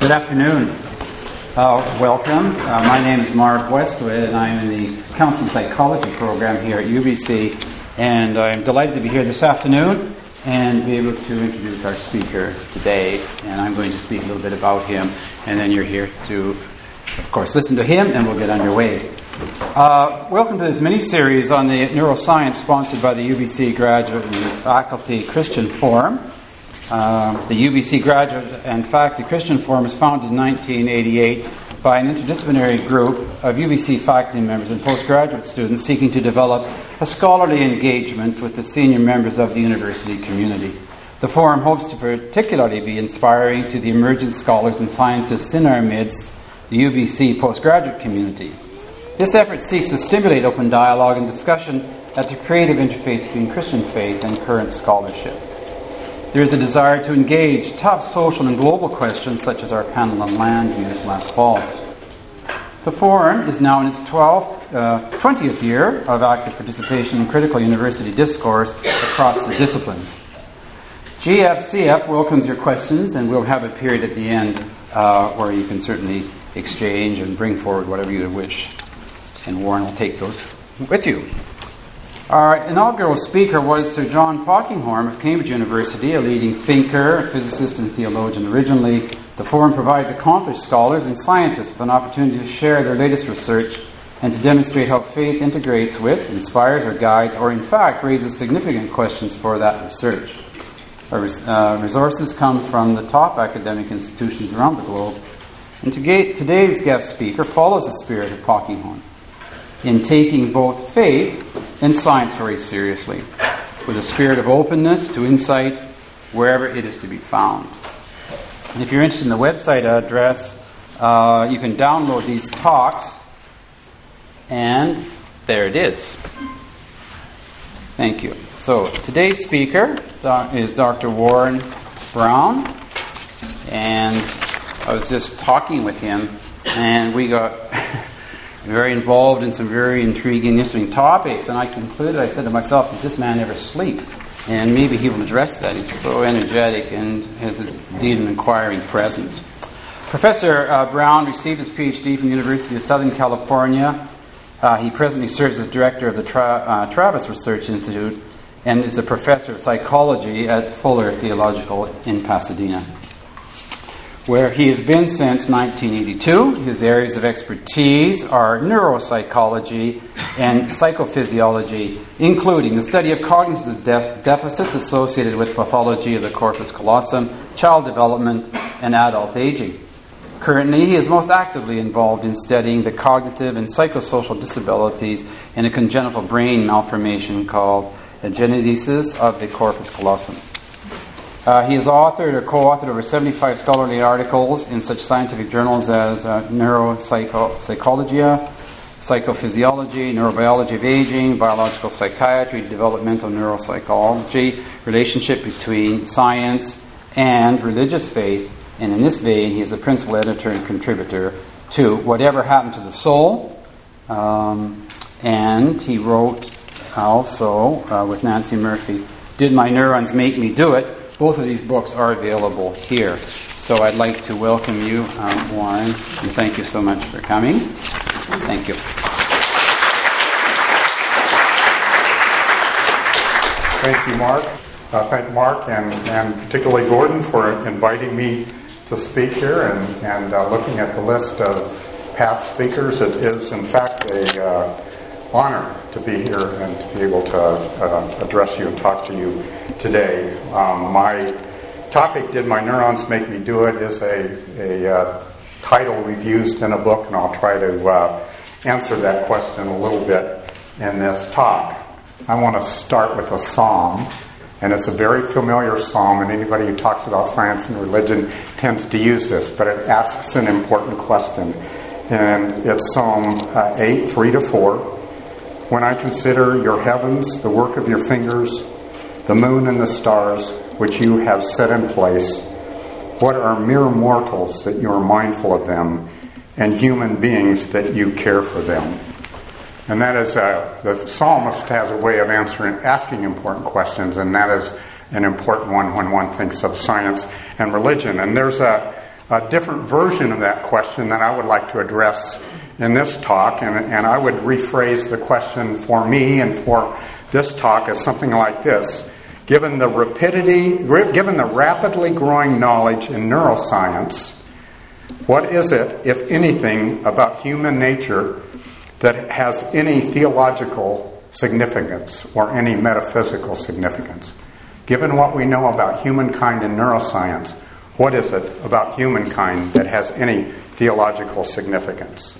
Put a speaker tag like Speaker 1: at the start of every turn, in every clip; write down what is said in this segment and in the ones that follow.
Speaker 1: Good afternoon. Welcome. My name is Mark Westwood, and I'm in the Counseling Psychology program here at UBC. And I'm delighted to be here this afternoon and be able to introduce our speaker today. And I'm going to speak a little bit about him, and then you're here to, of course, listen to him, and we'll get underway. Welcome to this mini-series on the neuroscience sponsored by the UBC Graduate and Faculty Christian Forum. The UBC Graduate and Faculty Christian Forum was founded in 1988 by an interdisciplinary group of UBC faculty members and postgraduate students seeking to develop a scholarly engagement with the senior members of the university community. The forum hopes to particularly be inspiring to the emerging scholars and scientists in our midst, the UBC postgraduate community. This effort seeks to stimulate open dialogue and discussion at the creative interface between Christian faith and current scholarship. There is a desire to engage tough social and global questions such as our panel on land use last fall. The forum is now in its 20th year of active participation in critical university discourse across the disciplines. GFCF welcomes your questions, and we'll have a period at the end where you can certainly exchange and bring forward whatever you wish. And Warren will take those with you. Our inaugural speaker was Sir John Polkinghorne of Cambridge University, a leading thinker, physicist, and theologian. Originally, the forum provides accomplished scholars and scientists with an opportunity to share their latest research and to demonstrate how faith integrates with, inspires, or guides, or in fact raises significant questions for that research. Our resources come from the top academic institutions around the globe. And today's guest speaker follows the spirit of Polkinghorne in taking both faith and science very seriously, with a spirit of openness to insight wherever it is to be found. And if you're interested in the website address, you can download these talks, and there it is. Thank you. So today's speaker is Dr. Warren Brown, and I was just talking with him, and we got very involved in some very intriguing, interesting topics, and I concluded, I said to myself, does this man ever sleep? And maybe he will address that. He's so energetic and has indeed an inquiring presence. Professor Brown received his PhD from the University of Southern California. He presently serves as director of the Travis Research Institute and is a professor of psychology at Fuller Theological in Pasadena, where he has been since 1982. His areas of expertise are neuropsychology and psychophysiology, including the study of cognitive deficits associated with pathology of the corpus callosum, child development, and adult aging. Currently, he is most actively involved in studying the cognitive and psychosocial disabilities in a congenital brain malformation called agenesis of the corpus callosum. He has authored or co-authored over 75 scholarly articles in such scientific journals as Neuropsychologia, Psychophysiology, Neurobiology of Aging, Biological Psychiatry, Developmental Neuropsychology, Relationship between Science and Religious Faith. And in this vein, he is the principal editor and contributor to Whatever Happened to the Soul. And he wrote also, with Nancy Murphy, Did My Neurons Make Me Do It? Both of these books are available here. So I'd like to welcome you, Warren, and thank you so much for coming. Thank you.
Speaker 2: Thank you, Mark. Thank Mark and particularly Gordon for inviting me to speak here and looking at the list of past speakers. It is, in fact, a honor to be here and to be able to address you and talk to you today. My topic, Did My Neurons Make Me Do It?, is a title we've used in a book, and I'll try to answer that question a little bit in this talk. I want to start with a psalm, and it's a very familiar psalm, and anybody who talks about science and religion tends to use this, but it asks an important question. And it's Psalm 8, 3-4. When I consider your heavens, the work of your fingers, the moon and the stars, which you have set in place, what are mere mortals that you are mindful of them, and human beings that you care for them? And that is, the psalmist has a way of asking important questions, and that is an important one when one thinks of science and religion. And there's a a different version of that question that I would like to address in this talk, and I would rephrase the question for me and for this talk as something like this. Given the rapidly growing knowledge in neuroscience, what is it, if anything, about human nature that has any theological significance or any metaphysical significance? Given what we know about humankind in neuroscience, what is it about humankind that has any theological significance?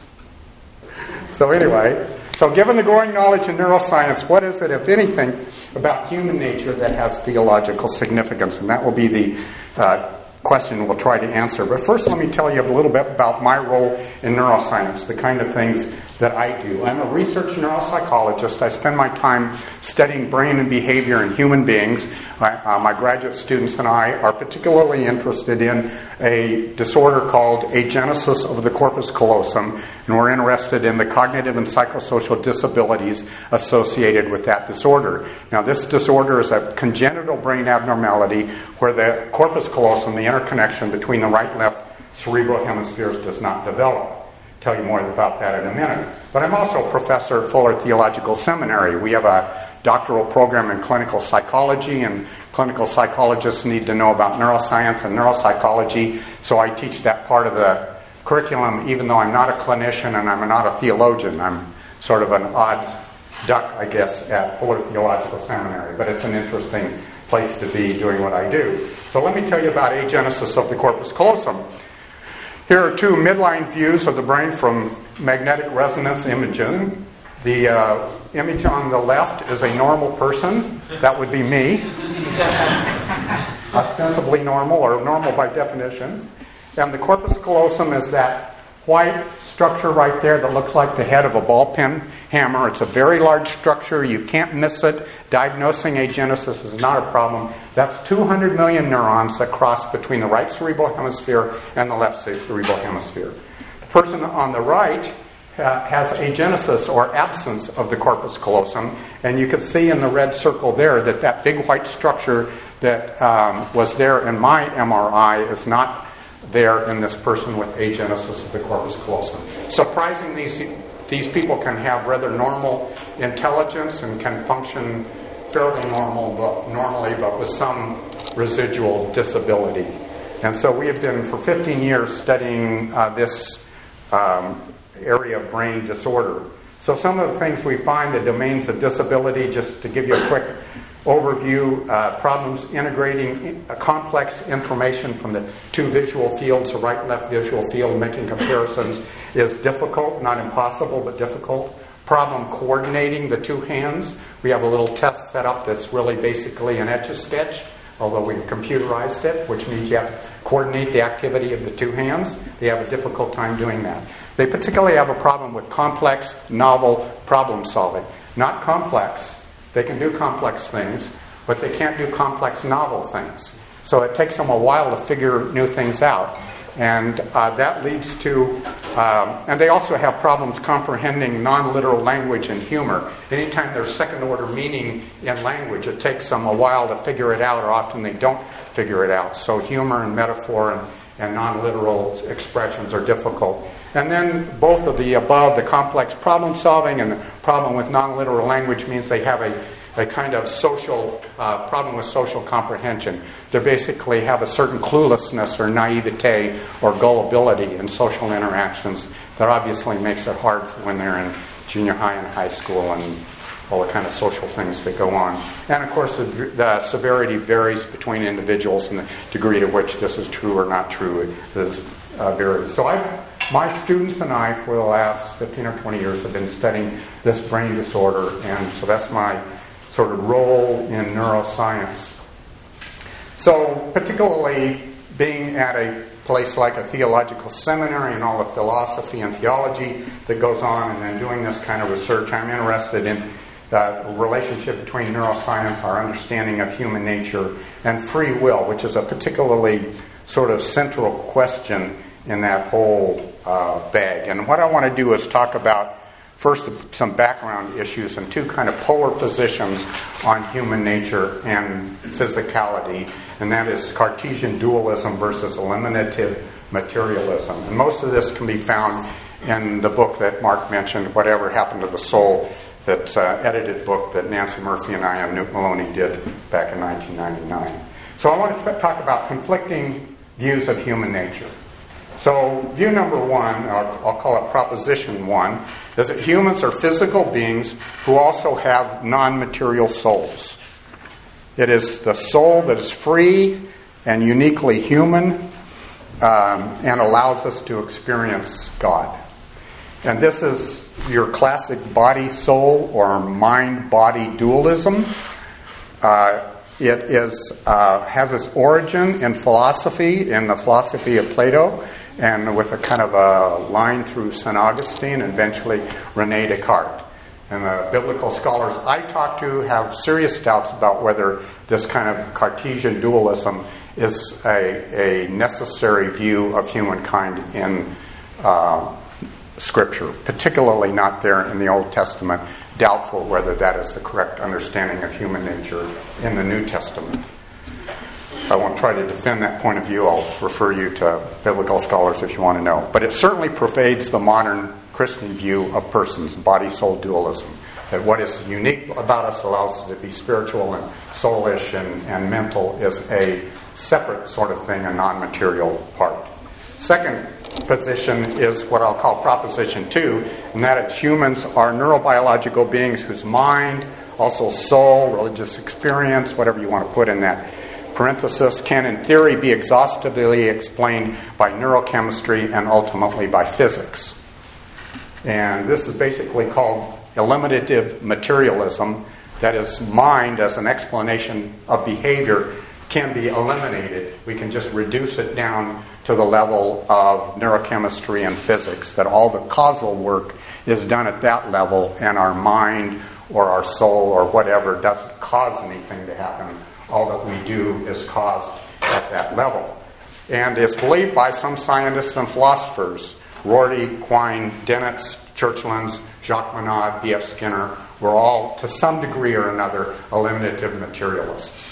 Speaker 2: So anyway, given the growing knowledge in neuroscience, what is it, if anything, about human nature that has theological significance? And that will be the question we'll try to answer. But first, let me tell you a little bit about my role in neuroscience, the kind of things that I do. I'm a research neuropsychologist. I spend my time studying brain and behavior in human beings. My graduate students and I are particularly interested in a disorder called agenesis of the corpus callosum, and we're interested in the cognitive and psychosocial disabilities associated with that disorder. Now, this disorder is a congenital brain abnormality where the corpus callosum, the interconnection between the right and left cerebral hemispheres, does not develop. Tell you more about that in a minute. But I'm also a professor at Fuller Theological Seminary. We have a doctoral program in clinical psychology, and clinical psychologists need to know about neuroscience and neuropsychology, so I teach that part of the curriculum, even though I'm not a clinician and I'm not a theologian. I'm sort of an odd duck, I guess, at Fuller Theological Seminary, but it's an interesting place to be doing what I do. So let me tell you about agenesis of the corpus callosum. Here are two midline views of the brain from magnetic resonance imaging. The image on the left is a normal person. That would be me. Ostensibly normal, or normal by definition. And the corpus callosum is that white structure right there that looks like the head of a ball pen hammer. It's a very large structure. You can't miss it. Diagnosing agenesis is not a problem. That's 200 million neurons that cross between the right cerebral hemisphere and the left cerebral hemisphere. The person on the right has agenesis, or absence, of the corpus callosum, and you can see in the red circle there that big white structure that was there in my MRI is not there in this person with agenesis of the corpus callosum. Surprisingly, these people can have rather normal intelligence and can function fairly normally, but with some residual disability. And so we have been for 15 years studying this area of brain disorder. So some of the things we find, the domains of disability, just to give you a quick overview, problems integrating complex information from the two visual fields, the right and left visual field, making comparisons is difficult, not impossible, but difficult. Problem coordinating the two hands. We have a little test set up that's really basically an Etch-a-Sketch, although we've computerized it, which means you have to coordinate the activity of the two hands. They have a difficult time doing that. They particularly have a problem with complex, novel problem solving. Not complex. They can do complex things, but they can't do complex, novel things. So it takes them a while to figure new things out. And that leads to, and they also have problems comprehending non-literal language and humor. Anytime there's second-order meaning in language, it takes them a while to figure it out, or often they don't figure it out. So humor and metaphor and non-literal expressions are difficult. And then both of the above, the complex problem solving and the problem with non-literal language, means they have a kind of social problem with social comprehension. They basically have a certain cluelessness or naivete or gullibility in social interactions that obviously makes it hard when they're in junior high and high school and all the kind of social things that go on. And of course, the severity varies between individuals, and the degree to which this is true or not true varies. So my students and I, for the last 15 or 20 years, have been studying this brain disorder, and so that's my sort of role in neuroscience. So particularly being at a place like a theological seminary and all the philosophy and theology that goes on, and then doing this kind of research, I'm interested in the relationship between neuroscience, our understanding of human nature, and free will, which is a particularly sort of central question in that whole bag. And what I want to do is talk about first some background issues and two kind of polar positions on human nature and physicality, and that is Cartesian dualism versus eliminative materialism. And most of this can be found in the book that Mark mentioned, Whatever Happened to the Soul, that edited book that Nancy Murphy and I and Newt Maloney did back in 1999. So I want to talk about conflicting views of human nature. So view number one, I'll call it proposition one, is that humans are physical beings who also have non-material souls. It is the soul that is free and uniquely human and allows us to experience God. And this is your classic body-soul or mind-body dualism. It has its origin in philosophy, in the philosophy of Plato, and with a kind of a line through St. Augustine and eventually René Descartes. And the biblical scholars I talk to have serious doubts about whether this kind of Cartesian dualism is a necessary view of humankind in Scripture, particularly not there in the Old Testament. Doubtful whether that is the correct understanding of human nature in the New Testament. I won't try to defend that point of view. I'll refer you to biblical scholars if you want to know. But it certainly pervades the modern Christian view of persons, body-soul dualism. That what is unique about us allows us to be spiritual and soulish and mental is a separate sort of thing, a non-material part. Second position is what I'll call proposition two, and that is humans are neurobiological beings whose mind, also soul, religious experience, whatever you want to put in that parenthesis, can in theory be exhaustively explained by neurochemistry and ultimately by physics. And this is basically called eliminative materialism. That is, mind as an explanation of behavior can be eliminated. We can just reduce it down to the level of neurochemistry and physics, that all the causal work is done at that level, and our mind or our soul or whatever doesn't cause anything to happen. All that we do is caused at that level. And it's believed by some scientists and philosophers, Rorty, Quine, Dennett, Churchlands, Jacques Monod, B.F. Skinner, were all, to some degree or another, eliminative materialists.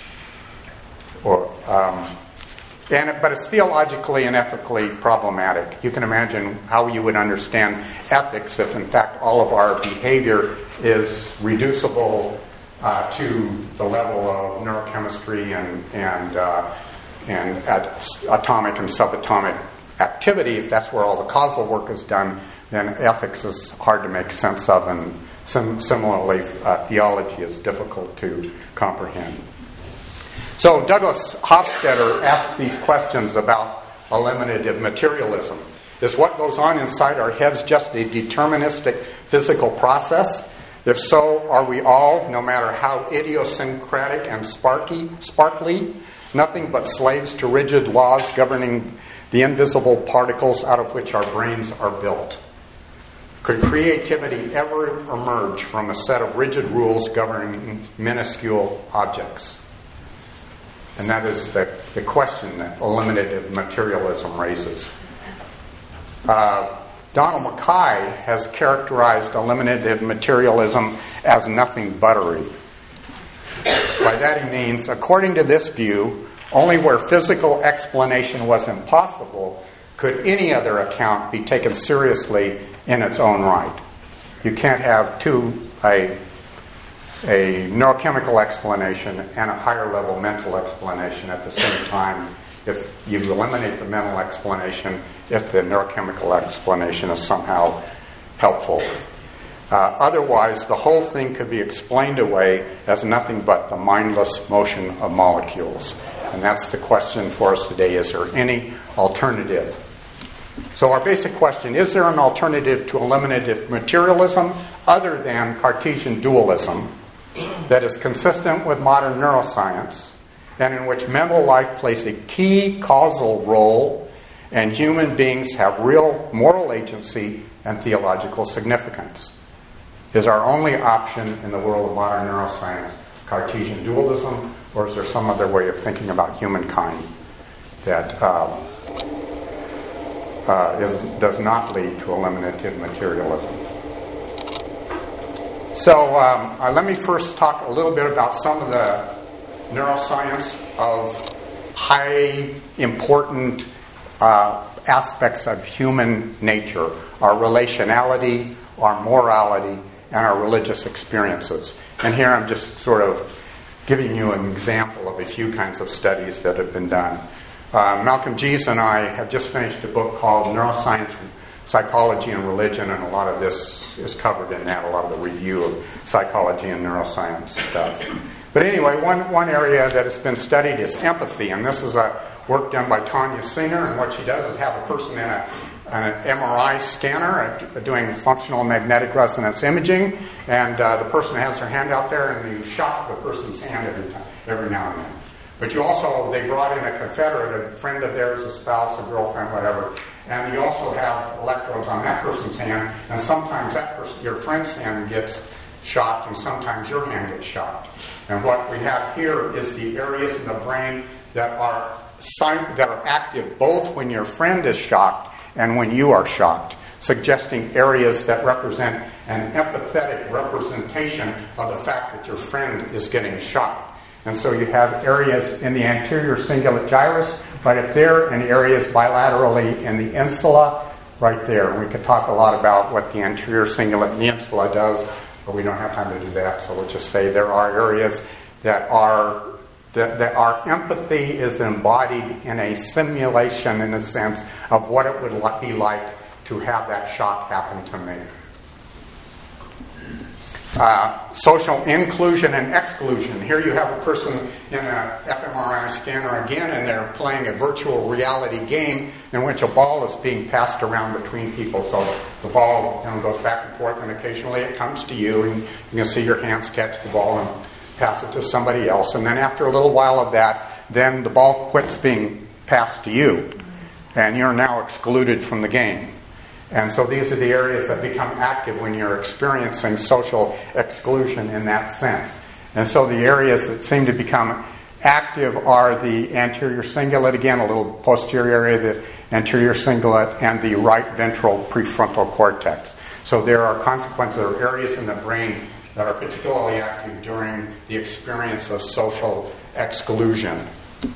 Speaker 2: But it's theologically and ethically problematic. You can imagine how you would understand ethics if, in fact, all of our behavior is reducible to the level of neurochemistry and atomic and subatomic activity. If that's where all the causal work is done, then ethics is hard to make sense of, and similarly, theology is difficult to comprehend. So Douglas Hofstadter asked these questions about eliminative materialism. Is what goes on inside our heads just a deterministic physical process? If so, are we all, no matter how idiosyncratic and sparkly, nothing but slaves to rigid laws governing the invisible particles out of which our brains are built? Could creativity ever emerge from a set of rigid rules governing minuscule objects? And that is the question that eliminative materialism raises. Donald Mackay has characterized eliminative materialism as nothing buttery. By that he means, according to this view, only where physical explanation was impossible could any other account be taken seriously in its own right. You can't have a neurochemical explanation and a higher level mental explanation at the same time if you eliminate the mental explanation, if the neurochemical explanation is somehow helpful. Otherwise, the whole thing could be explained away as nothing but the mindless motion of molecules. And that's the question for us today. Is there any alternative? So our basic question, is there an alternative to eliminative materialism other than Cartesian dualism that is consistent with modern neuroscience and in which mental life plays a key causal role and human beings have real moral agency and theological significance? Is our only option in the world of modern neuroscience Cartesian dualism, or is there some other way of thinking about humankind that does not lead to eliminative materialism? So let me first talk a little bit about some of the neuroscience of high important aspects of human nature: our relationality, our morality, and our religious experiences. And here I'm just sort of giving you an example of a few kinds of studies that have been done. Malcolm Gies and I have just finished a book called Neuroscience, Psychology, and Religion, and a lot of this is covered in that, a lot of the review of psychology and neuroscience stuff. But anyway, one area that has been studied is empathy, and this is a work done by Tanya Singer, and what she does is have a person in an MRI scanner doing functional magnetic resonance imaging, and the person has their hand out there, and you shock the person's hand every now and then. But they brought in a confederate, a friend of theirs, a spouse, a girlfriend, whatever, and you also have electrodes on that person's hand, and sometimes your friend's hand gets shocked, and sometimes your hand gets shocked. And what we have here is the areas in the brain that are active both when your friend is shocked and when you are shocked, suggesting areas that represent an empathetic representation of the fact that your friend is getting shocked. And so you have areas in the anterior cingulate gyrus right up there, and areas bilaterally in the insula right there. And we could talk a lot about what the anterior cingulate and the insula does, but we don't have time to do that. So we'll just say there are areas that our empathy is embodied in a simulation, in a sense, of what it would be like to have that shock happen to me. Social inclusion and exclusion. Here you have a person in an fMRI scanner again, and they're playing a virtual reality game in which a ball is being passed around between people. So the ball goes back and forth, and occasionally it comes to you, and you can see your hands catch the ball and pass it to somebody else. And then after a little while of that, then the ball quits being passed to you, and you're now excluded from the game. And so these are the areas that become active when you're experiencing social exclusion in that sense. And so the areas that seem to become active are the anterior cingulate, again, a little posterior area, the anterior cingulate, and the right ventral prefrontal cortex. So there are consequences, there are areas in the brain that are particularly active during the experience of social exclusion.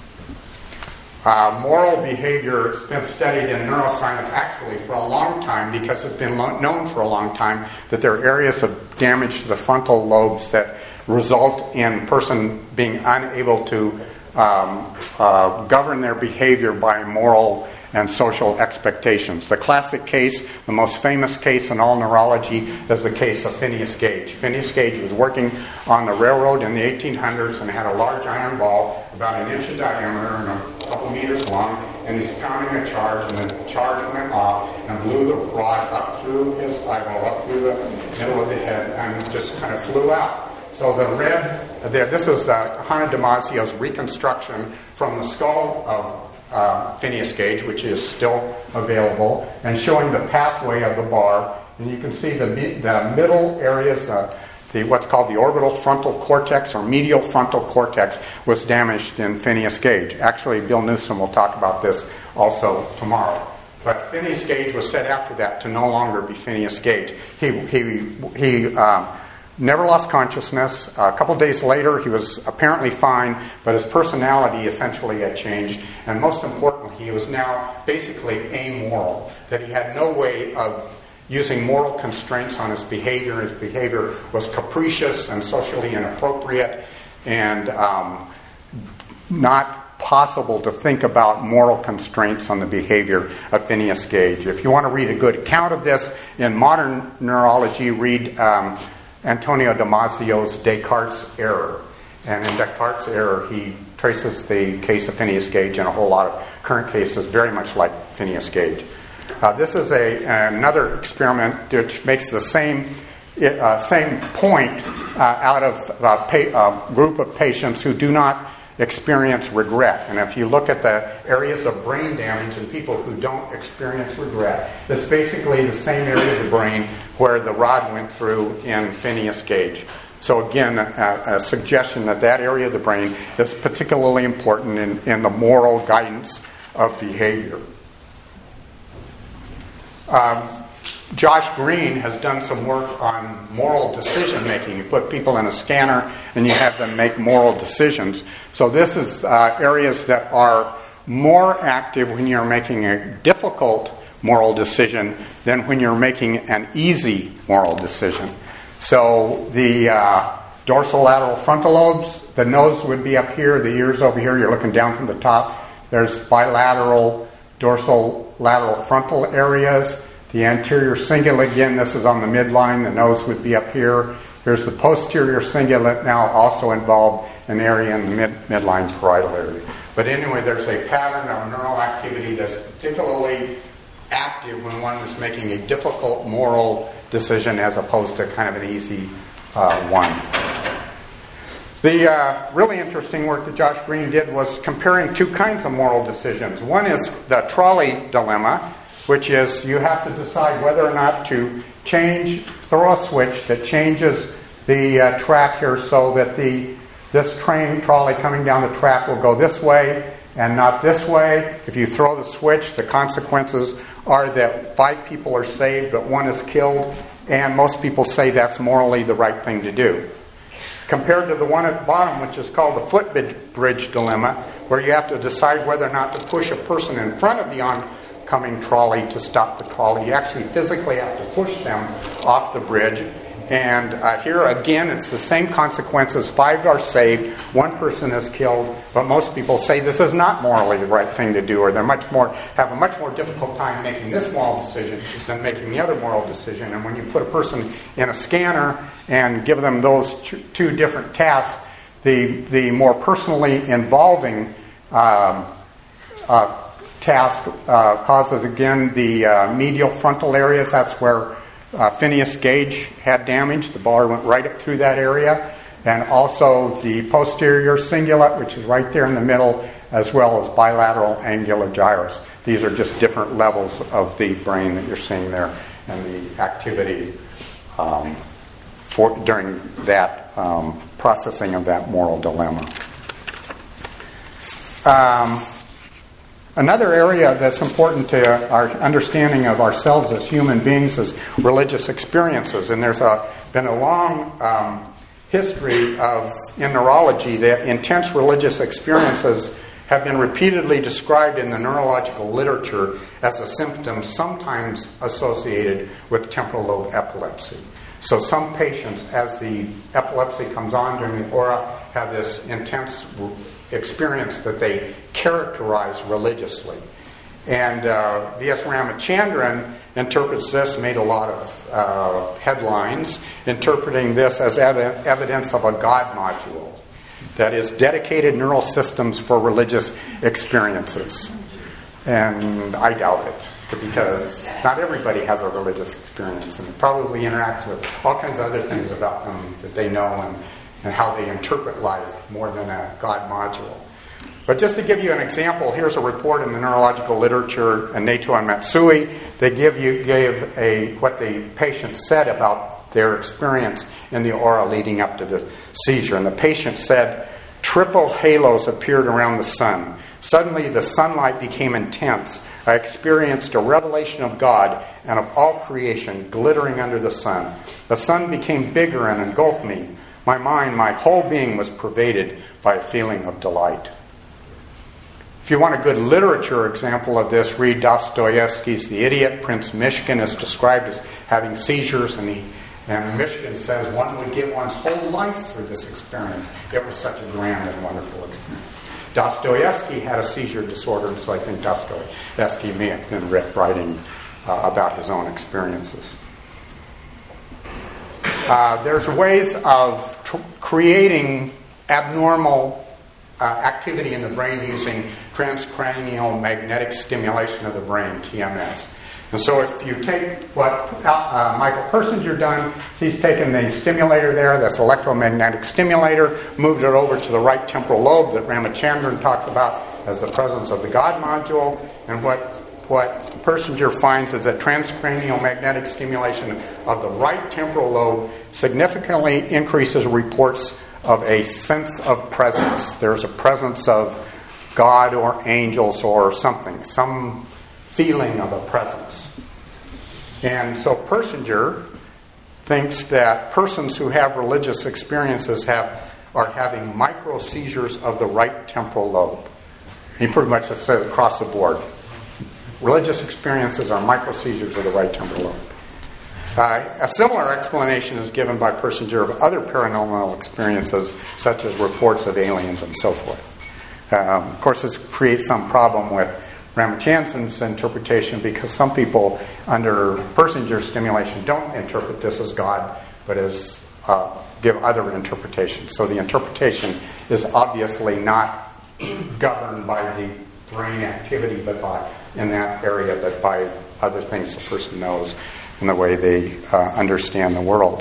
Speaker 2: Moral behavior has been studied in neuroscience actually for a long time, because it's been known for a long time that there are areas of damage to the frontal lobes that result in a person being unable to govern their behavior by moral and social expectations. The classic case, the most famous case in all neurology, is the case of Phineas Gage. Phineas Gage was working on the railroad in the 1800s and had a large iron ball about an inch in diameter and a couple meters long, and he's pounding a charge, and the charge went off and blew the rod up through his eyeball, up through the middle of the head, and just kind of flew out. So the red, this is Hanna Damasio's reconstruction from the skull of Phineas Gage, which is still available, and showing the pathway of the bar. And you can see the middle areas, what's called the orbital frontal cortex or medial frontal cortex was damaged in Phineas Gage. Actually, Bill Newsom will talk about this also tomorrow. But Phineas Gage was said after that to no longer be Phineas Gage. He never lost consciousness. A couple days later, he was apparently fine, but his personality essentially had changed. And most importantly, he was now basically amoral, that he had no way of using moral constraints on his behavior. His behavior was capricious and socially inappropriate, and not possible to think about moral constraints on the behavior of Phineas Gage. If you want to read a good account of this in modern neurology, read Antonio Damasio's Descartes' Error. And in Descartes' Error, he traces the case of Phineas Gage and a whole lot of current cases very much like Phineas Gage. This is another experiment which makes the same point out of a group of patients who do not experience regret. And if you look at the areas of brain damage in people who don't experience regret, it's basically the same area of the brain where the rod went through in Phineas Gage. So again, a suggestion that area of the brain is particularly important in the moral guidance of behavior. Josh Green has done some work on moral decision making. You put people in a scanner and you have them make moral decisions. So this is areas that are more active when you're making a difficult moral decision than when you're making an easy moral decision. So the dorsolateral frontal lobes, the nose would be up here, the ears over here, you're looking down from the top. There's bilateral dorsolateral frontal areas. The anterior cingulate, again, this is on the midline, the nose would be up here. There's the posterior cingulate, now also involved an area in the midline parietal area. But anyway, there's a pattern of neural activity that's particularly active when one is making a difficult moral decision as opposed to kind of an easy one. The really interesting work that Josh Green did was comparing two kinds of moral decisions. One is the trolley dilemma, which is you have to decide whether or not to throw a switch that changes the track here so that this trolley coming down the track will go this way and not this way. If you throw the switch, the consequences are that 5 people are saved but 1 is killed, and most people say that's morally the right thing to do. Compared to the one at the bottom, which is called the footbridge dilemma, where you have to decide whether or not to push a person in front of the oncoming trolley to stop the trolley. You actually physically have to push them off the bridge. And here again, it's the same consequences. 5 are saved, 1 person is killed, but most people say this is not morally the right thing to do, or they have a much more difficult time making this moral decision than making the other moral decision. And when you put a person in a scanner and give them those two different tasks, the more personally involving task causes, again, the medial frontal areas. That's where Phineas Gage had damage. The bar went right up through that area. And also the posterior cingulate, which is right there in the middle, as well as bilateral angular gyrus. These are just different levels of the brain that you're seeing there and the activity during that processing of that moral dilemma. Another area that's important to our understanding of ourselves as human beings is religious experiences. And there's been a long history in neurology that intense religious experiences have been repeatedly described in the neurological literature as a symptom sometimes associated with temporal lobe epilepsy. So some patients, as the epilepsy comes on during the aura, have this intense experience that they characterize religiously. And V.S. Ramachandran interprets this, made a lot of headlines, interpreting this as evidence of a God module. That is, dedicated neural systems for religious experiences. And I doubt it, because not everybody has a religious experience, and it probably interacts with all kinds of other things about them that they know and how they interpret life more than a God module. But just to give you an example, here's a report in the neurological literature, Nato and Matsui. They gave what the patient said about their experience in the aura leading up to the seizure. And the patient said, "Triple halos appeared around the sun. Suddenly the sunlight became intense. I experienced a revelation of God and of all creation glittering under the sun. The sun became bigger and engulfed me. My mind, my whole being was pervaded by a feeling of delight." If you want a good literature example of this, read Dostoevsky's The Idiot. Prince Mishkin is described as having seizures, and Mishkin says one would give one's whole life for this experience. It was such a grand and wonderful experience. Dostoevsky had a seizure disorder, so I think Dostoevsky may have been writing about his own experiences. There's ways of creating abnormal activity in the brain using transcranial magnetic stimulation of the brain, TMS. And so if you take what Michael Persinger done, he's taken the stimulator there, that's electromagnetic stimulator, moved it over to the right temporal lobe that Ramachandran talks about as the presence of the God module. And what Persinger finds is that transcranial magnetic stimulation of the right temporal lobe significantly increases reports of a sense of presence. There's a presence of God or angels or something, some feeling of a presence. And so Persinger thinks that persons who have religious experiences are having micro seizures of the right temporal lobe. He pretty much just says across the board, religious experiences are microseizures of the right temporal lobe. A similar explanation is given by Persinger of other paranormal experiences, such as reports of aliens and so forth. Of course, this creates some problem with Ramachandran's interpretation, because some people under Persinger stimulation don't interpret this as God, but as give other interpretations. So the interpretation is obviously not governed by the brain activity, but by in that area, but by other things the person knows and the way they understand the world.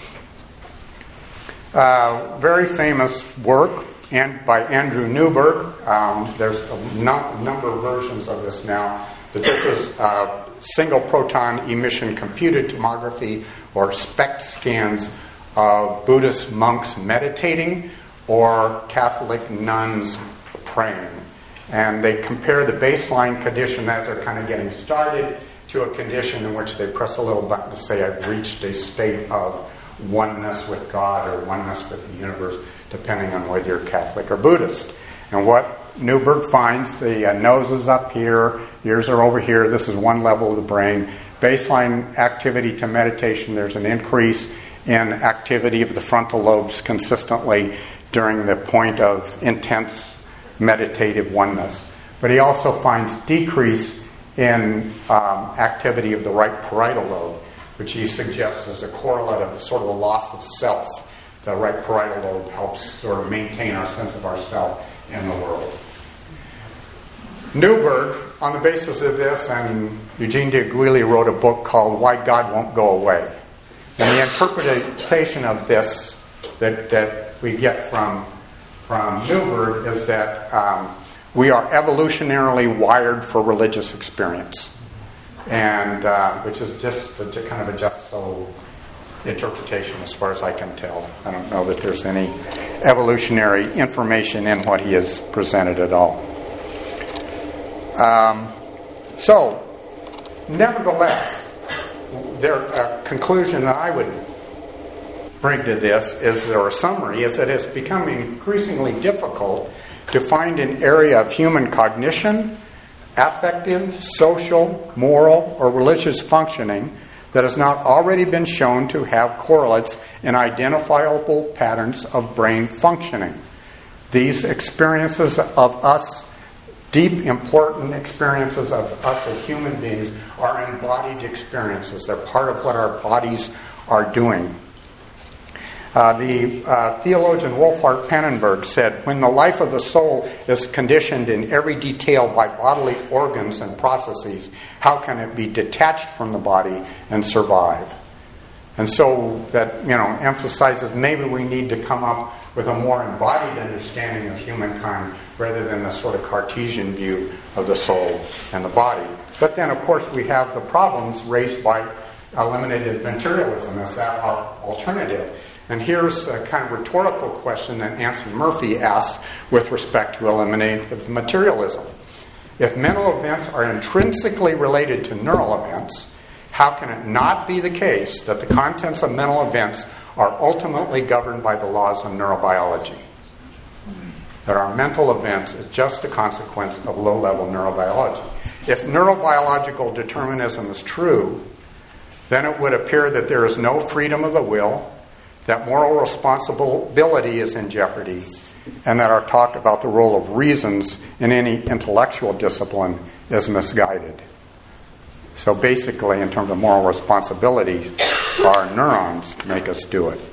Speaker 2: Very famous work and by Andrew Newberg. There's a number of versions of this now, but this is single proton emission computed tomography, or SPECT scans of Buddhist monks meditating or Catholic nuns praying. And they compare the baseline condition as they're kind of getting started to a condition in which they press a little button to say, I've reached a state of oneness with God or oneness with the universe, depending on whether you're Catholic or Buddhist. And what Newberg finds, the nose is up here, ears are over here, this is one level of the brain. Baseline activity to meditation, there's an increase in activity of the frontal lobes consistently during the point of intense meditative oneness. But he also finds decrease in activity of the right parietal lobe, which he suggests is a correlate of sort of a loss of self. The right parietal lobe helps sort of maintain our sense of ourself in the world. Newberg, on the basis of this, and Eugene de Aguili wrote a book called Why God Won't Go Away. And the interpretation of this that we get from Newberg is that we are evolutionarily wired for religious experience, and which is just kind of a just so interpretation as far as I can tell. I don't know that there's any evolutionary information in what he has presented at all. So, nevertheless, a conclusion that I would bring to this or a summary is that it's becoming increasingly difficult to find an area of human cognition, affective, social, moral, or religious functioning that has not already been shown to have correlates in identifiable patterns of brain functioning. These experiences of us, deep, important experiences of us as human beings, are embodied experiences. They're part of what our bodies are doing. The theologian Wolfhart Pannenberg said, when the life of the soul is conditioned in every detail by bodily organs and processes, how can it be detached from the body and survive? And so that, emphasizes maybe we need to come up with a more embodied understanding of humankind rather than the sort of Cartesian view of the soul and the body. But then, of course, we have the problems raised by eliminated materialism as that alternative. And here's a kind of rhetorical question that Nancy Murphy asks with respect to eliminated materialism. If mental events are intrinsically related to neural events, how can it not be the case that the contents of mental events are ultimately governed by the laws of neurobiology? That our mental events is just a consequence of low-level neurobiology. If neurobiological determinism is true, then it would appear that there is no freedom of the will, that moral responsibility is in jeopardy, and that our talk about the role of reasons in any intellectual discipline is misguided. So basically, in terms of moral responsibility, our neurons make us do it.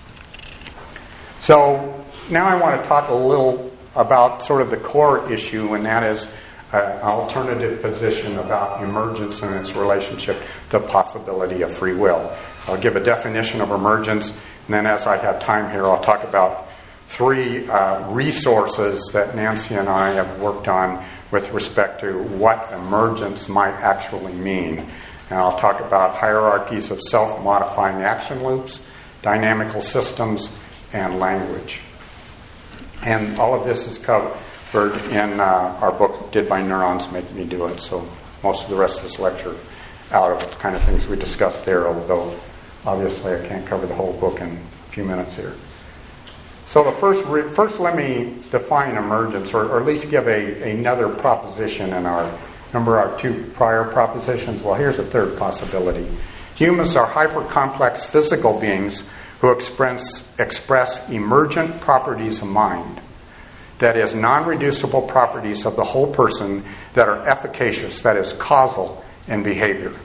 Speaker 2: So now I want to talk a little about sort of the core issue, and that is an alternative position about emergence and its relationship to the possibility of free will. I'll give a definition of emergence, and then as I have time here, I'll talk about three resources that Nancy and I have worked on with respect to what emergence might actually mean. And I'll talk about hierarchies of self-modifying action loops, dynamical systems, and language. And all of this is covered in our book, Did My Neurons Make Me Do It? So most of the rest of this lecture out of the kind of things we discussed there, although obviously I can't cover the whole book in a few minutes here. So first let me define emergence, or at least give another proposition in our two prior propositions. Well, here's a third possibility. Humans are hyper-complex physical beings who express emergent properties of mind. That is, non-reducible properties of the whole person that are efficacious, that is, causal in behavior.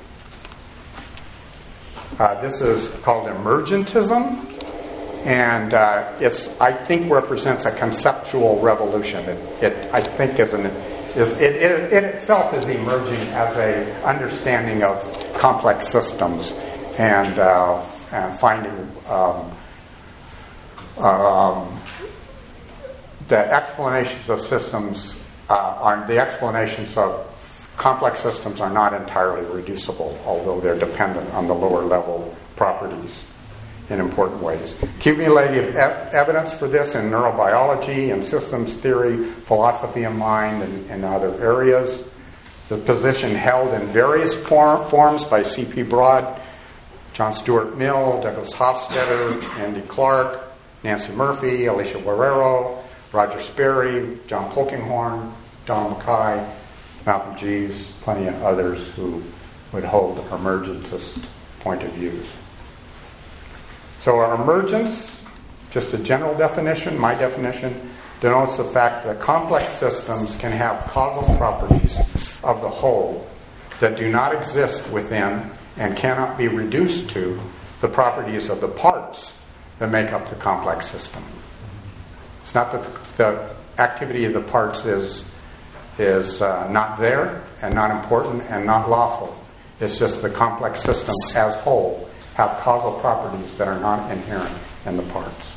Speaker 2: This is called emergentism, and I think represents a conceptual revolution. It itself is emerging as a understanding of complex systems and finding the explanations of systems the explanations of complex systems are not entirely reducible, although they're dependent on the lower level properties in important ways. Cumulative evidence for this in neurobiology and systems theory, philosophy of mind, and other areas. The position held in various forms by C.P. Broad, John Stuart Mill, Douglas Hofstadter, Andy Clark, Nancy Murphy, Alicia Guerrero, Roger Sperry, John Polkinghorne, Donald Mackay, Malcolm Jeeves, plenty of others who would hold emergentist point of views. So our emergence, just a general definition, my definition, denotes the fact that complex systems can have causal properties of the whole that do not exist within and cannot be reduced to the properties of the parts that make up the complex system. It's not that the activity of the parts is not there and not important and not lawful. It's just the complex system as whole have causal properties that are not inherent in the parts.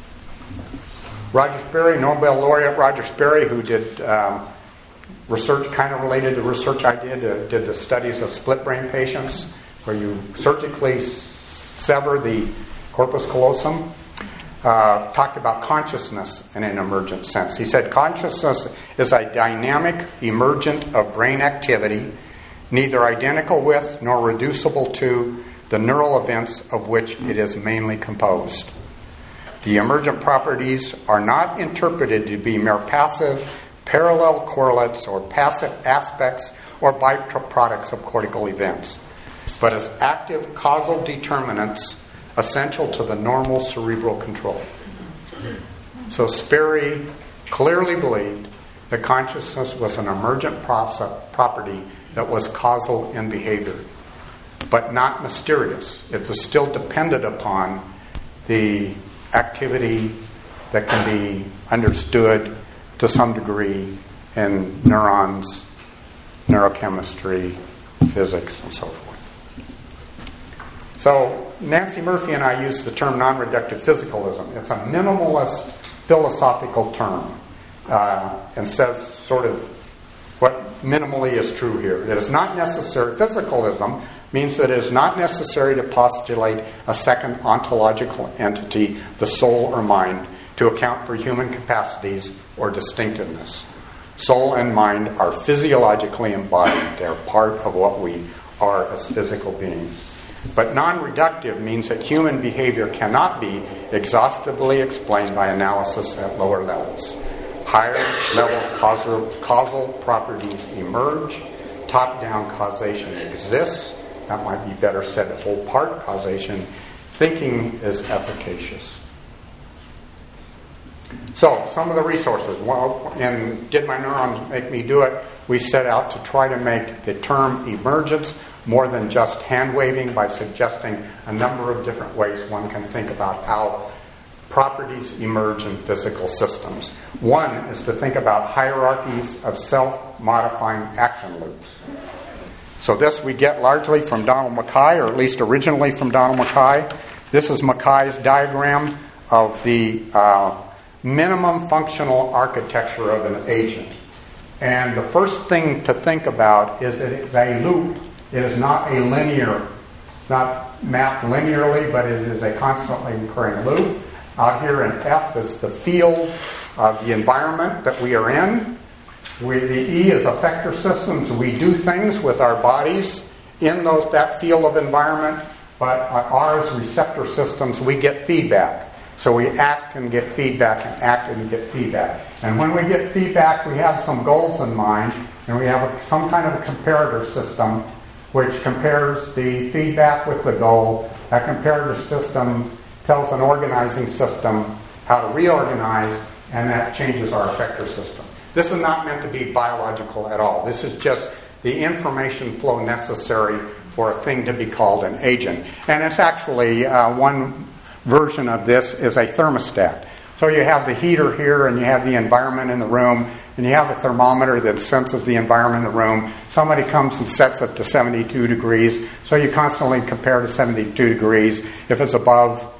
Speaker 2: Roger Sperry, Nobel laureate Roger Sperry, who did research kind of related to research I did the studies of split brain patients where you surgically sever the corpus callosum, talked about consciousness in an emergent sense. He said consciousness is a dynamic emergent of brain activity, neither identical with nor reducible to the neural events of which it is mainly composed. The emergent properties are not interpreted to be mere passive, parallel correlates or passive aspects or byproducts of cortical events, but as active causal determinants essential to the normal cerebral control. So Sperry clearly believed that consciousness was an emergent property that was causal in behavior, but not mysterious. It was still dependent upon the activity that can be understood to some degree in neurons, neurochemistry, physics, and so forth. So Nancy Murphy and I use the term non-reductive physicalism. It's a minimalist philosophical term and says sort of what minimally is true here. It is not necessary. Physicalism means that it is not necessary to postulate a second ontological entity, the soul or mind, to account for human capacities or distinctiveness. Soul and mind are physiologically embodied. They are part of what we are as physical beings. But non-reductive means that human behavior cannot be exhaustively explained by analysis at lower levels. Higher level causal properties emerge. Top-down causation exists. That might be better said, whole part causation. Thinking is efficacious. So, some of the resources. Well, in Did My Neurons Make Me Do It? We set out to try to make the term emergence more than just hand-waving by suggesting a number of different ways one can think about how properties emerge in physical systems. One is to think about hierarchies of self-modifying action loops. So this we get largely from Donald Mackay, or at least originally from Donald Mackay. This is Mackay's diagram of the minimum functional architecture of an agent. And the first thing to think about is that it's a loop. It is not a linear, it's not mapped linearly, but it is a constantly recurring loop. Out here in F is the field of the environment that we are in. The E is effector systems. We do things with our bodies in that field of environment, but R is receptor systems. We get feedback. So we act and get feedback and act and get feedback. And when we get feedback, we have some goals in mind, and we have some kind of a comparator system which compares the feedback with the goal. That comparator system tells an organizing system how to reorganize, and that changes our effector system. This is not meant to be biological at all. This is just the information flow necessary for a thing to be called an agent. And it's actually, one version of this is a thermostat. So you have the heater here, and you have the environment in the room, and you have a thermometer that senses the environment in the room. Somebody comes and sets it to 72 degrees, so you constantly compare to 72 degrees. If it's below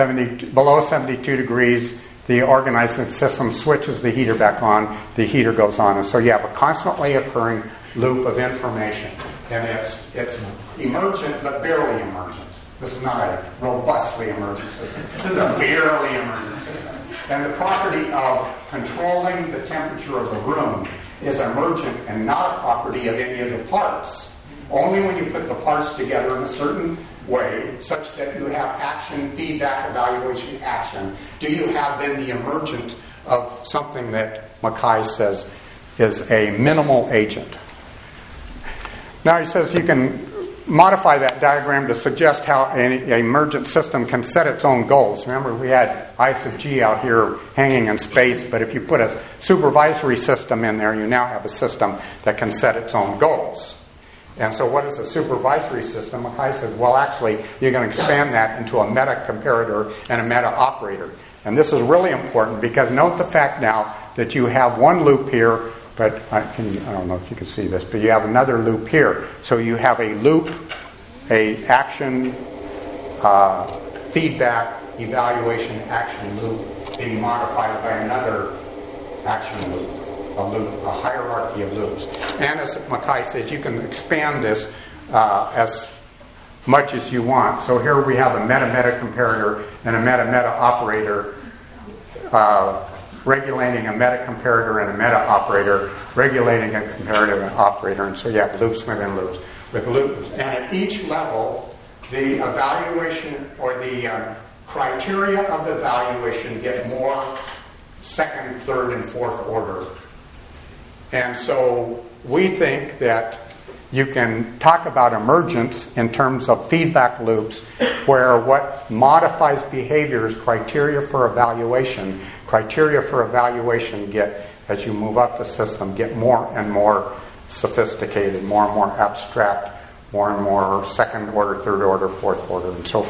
Speaker 2: 72 degrees, the organizing system switches the heater back on, the heater goes on, and so you have a constantly occurring loop of information. And it's emergent, but barely emergent. This is not a robustly emergent system. This is a barely emergent system. And the property of controlling the temperature of the room is emergent and not a property of any of the parts. Only when you put the parts together in a certain way, such that you have action, feedback, evaluation, action, do you have then the emergent of something that Mackay says is a minimal agent. Now he says you can modify that diagram to suggest how an emergent system can set its own goals. Remember, we had I sub G out here hanging in space, but if you put a supervisory system in there, you now have a system that can set its own goals. And so what is a supervisory system? Mackay says, well, actually, you're going to expand that into a meta-comparator and a meta-operator. And this is really important because note the fact now that you have one loop here, but I don't know if you can see this, but you have another loop here. So you have a loop, a action, feedback, evaluation, action loop being modified by another action loop, a hierarchy of loops. And as Mackay says, you can expand this as much as you want. So here we have a meta-meta comparator and a meta-meta operator regulating a meta-comparator and a meta-operator, regulating a comparative operator, and so you have loops within loops with loops. And at each level, the evaluation or the criteria of the evaluation get more second, third, and fourth order. And so we think that you can talk about emergence in terms of feedback loops where what modifies behavior is criteria for evaluation. Criteria for evaluation get, as you move up the system, get more and more sophisticated, more and more abstract, more and more second order, third order, fourth order, and so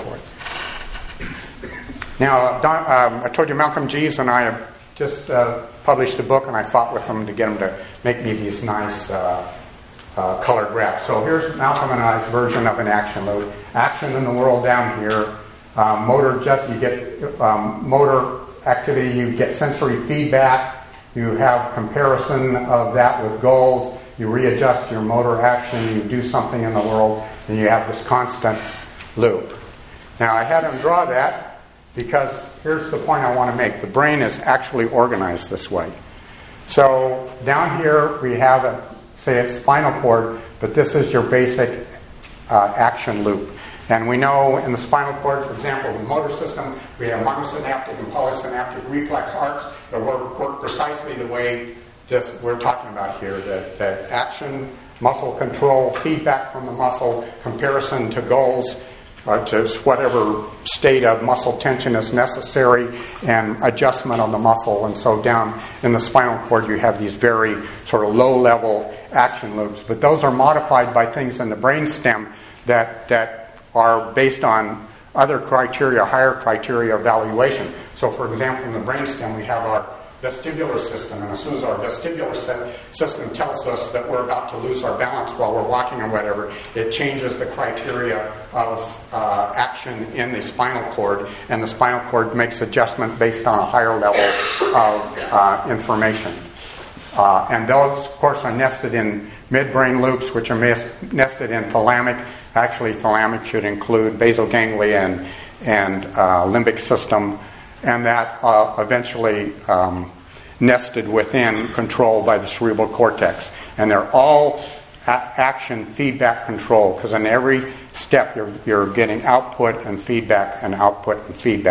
Speaker 2: forth. Now, I told you Malcolm Jeeves and I have just published a book, and I fought with him to get him to make me these nice colored graphs. So here's Malcolm and I's version of an action loop. Action in the world down here. You get motor activity, you get sensory feedback, you have comparison of that with goals, you readjust your motor action, you do something in the world, and you have this constant loop. Now I had him draw that because here's the point I want to make. The brain is actually organized this way. So down here we have say it's spinal cord, but this is your basic action loop. And we know in the spinal cord, for example, the motor system, we have monosynaptic and polysynaptic reflex arcs that work precisely the way that we're talking about here, that action, muscle control, feedback from the muscle, comparison to goals, to whatever state of muscle tension is necessary, and adjustment of the muscle. And so down in the spinal cord you have these very sort of low-level action loops. But those are modified by things in the brainstem that are based on other criteria, higher criteria evaluation. So for example, in the brainstem we have our vestibular system, and as soon as our vestibular system tells us that we're about to lose our balance while we're walking or whatever, it changes the criteria of action in the spinal cord, and the spinal cord makes adjustment based on a higher level of information. And those, of course, are nested in midbrain loops, which are nested in thalamic. Actually, thalamic should include basal ganglia and limbic system, and that eventually nested within, controlled by the cerebral cortex. And they're all action feedback control, because in every step you're getting output and feedback and output and feedback.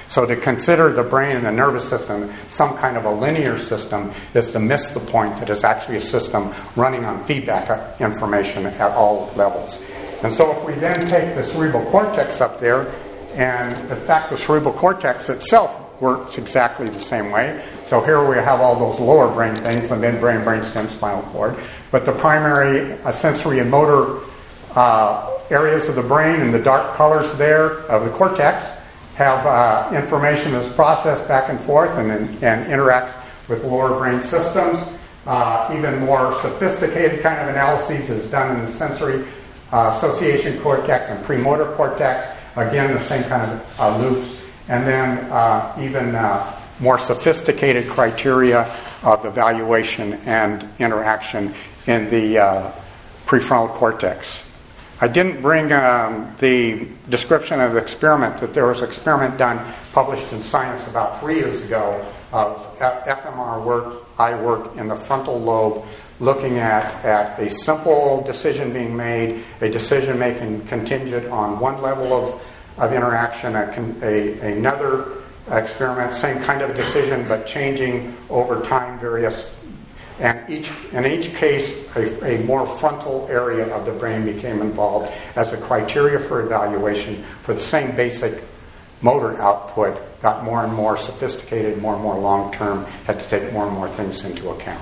Speaker 2: So to consider the brain and the nervous system some kind of a linear system is to miss the point that it's actually a system running on feedback information at all levels. And so if we then take the cerebral cortex up there, and in fact the cerebral cortex itself works exactly the same way. So here we have all those lower brain things, the midbrain, brainstem, spinal cord. But the primary sensory and motor areas of the brain in the dark colors there of the cortex have information that's processed back and forth and interacts with lower brain systems. Even more sophisticated kind of analyses is done in the sensory association cortex and premotor cortex. Again, the same kind of loops. And then even more sophisticated criteria of evaluation and interaction in the prefrontal cortex. I didn't bring the description of the experiment, that there was an experiment done, published in Science about 3 years ago, of fMRI work in the frontal lobe, looking at a simple decision being made, a decision making contingent on one level of interaction, another experiment, same kind of decision but changing over time, various. And in each case, a more frontal area of the brain became involved as a criteria for evaluation for the same basic motor output, got more and more sophisticated, more and more long-term, had to take more and more things into account.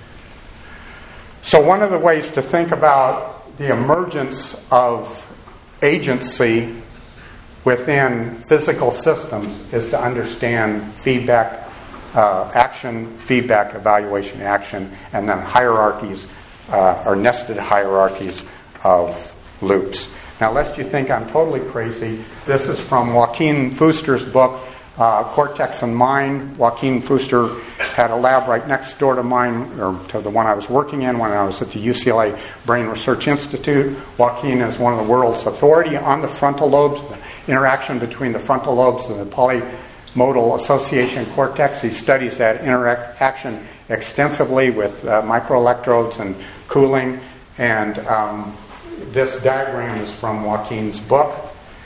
Speaker 2: So one of the ways to think about the emergence of agency within physical systems is to understand feedback, action, feedback, evaluation, action, and then hierarchies or nested hierarchies of loops. Now, lest you think I'm totally crazy, this is from Joaquin Fuster's book, Cortex and Mind. Joaquin Fuster had a lab right next door to mine, or to the one I was working in when I was at the UCLA Brain Research Institute. Joaquin is one of the world's authority on the frontal lobes, the interaction between the frontal lobes and the polymodal association cortex. He studies that interaction extensively with microelectrodes and cooling. And this diagram is from Joaquin's book,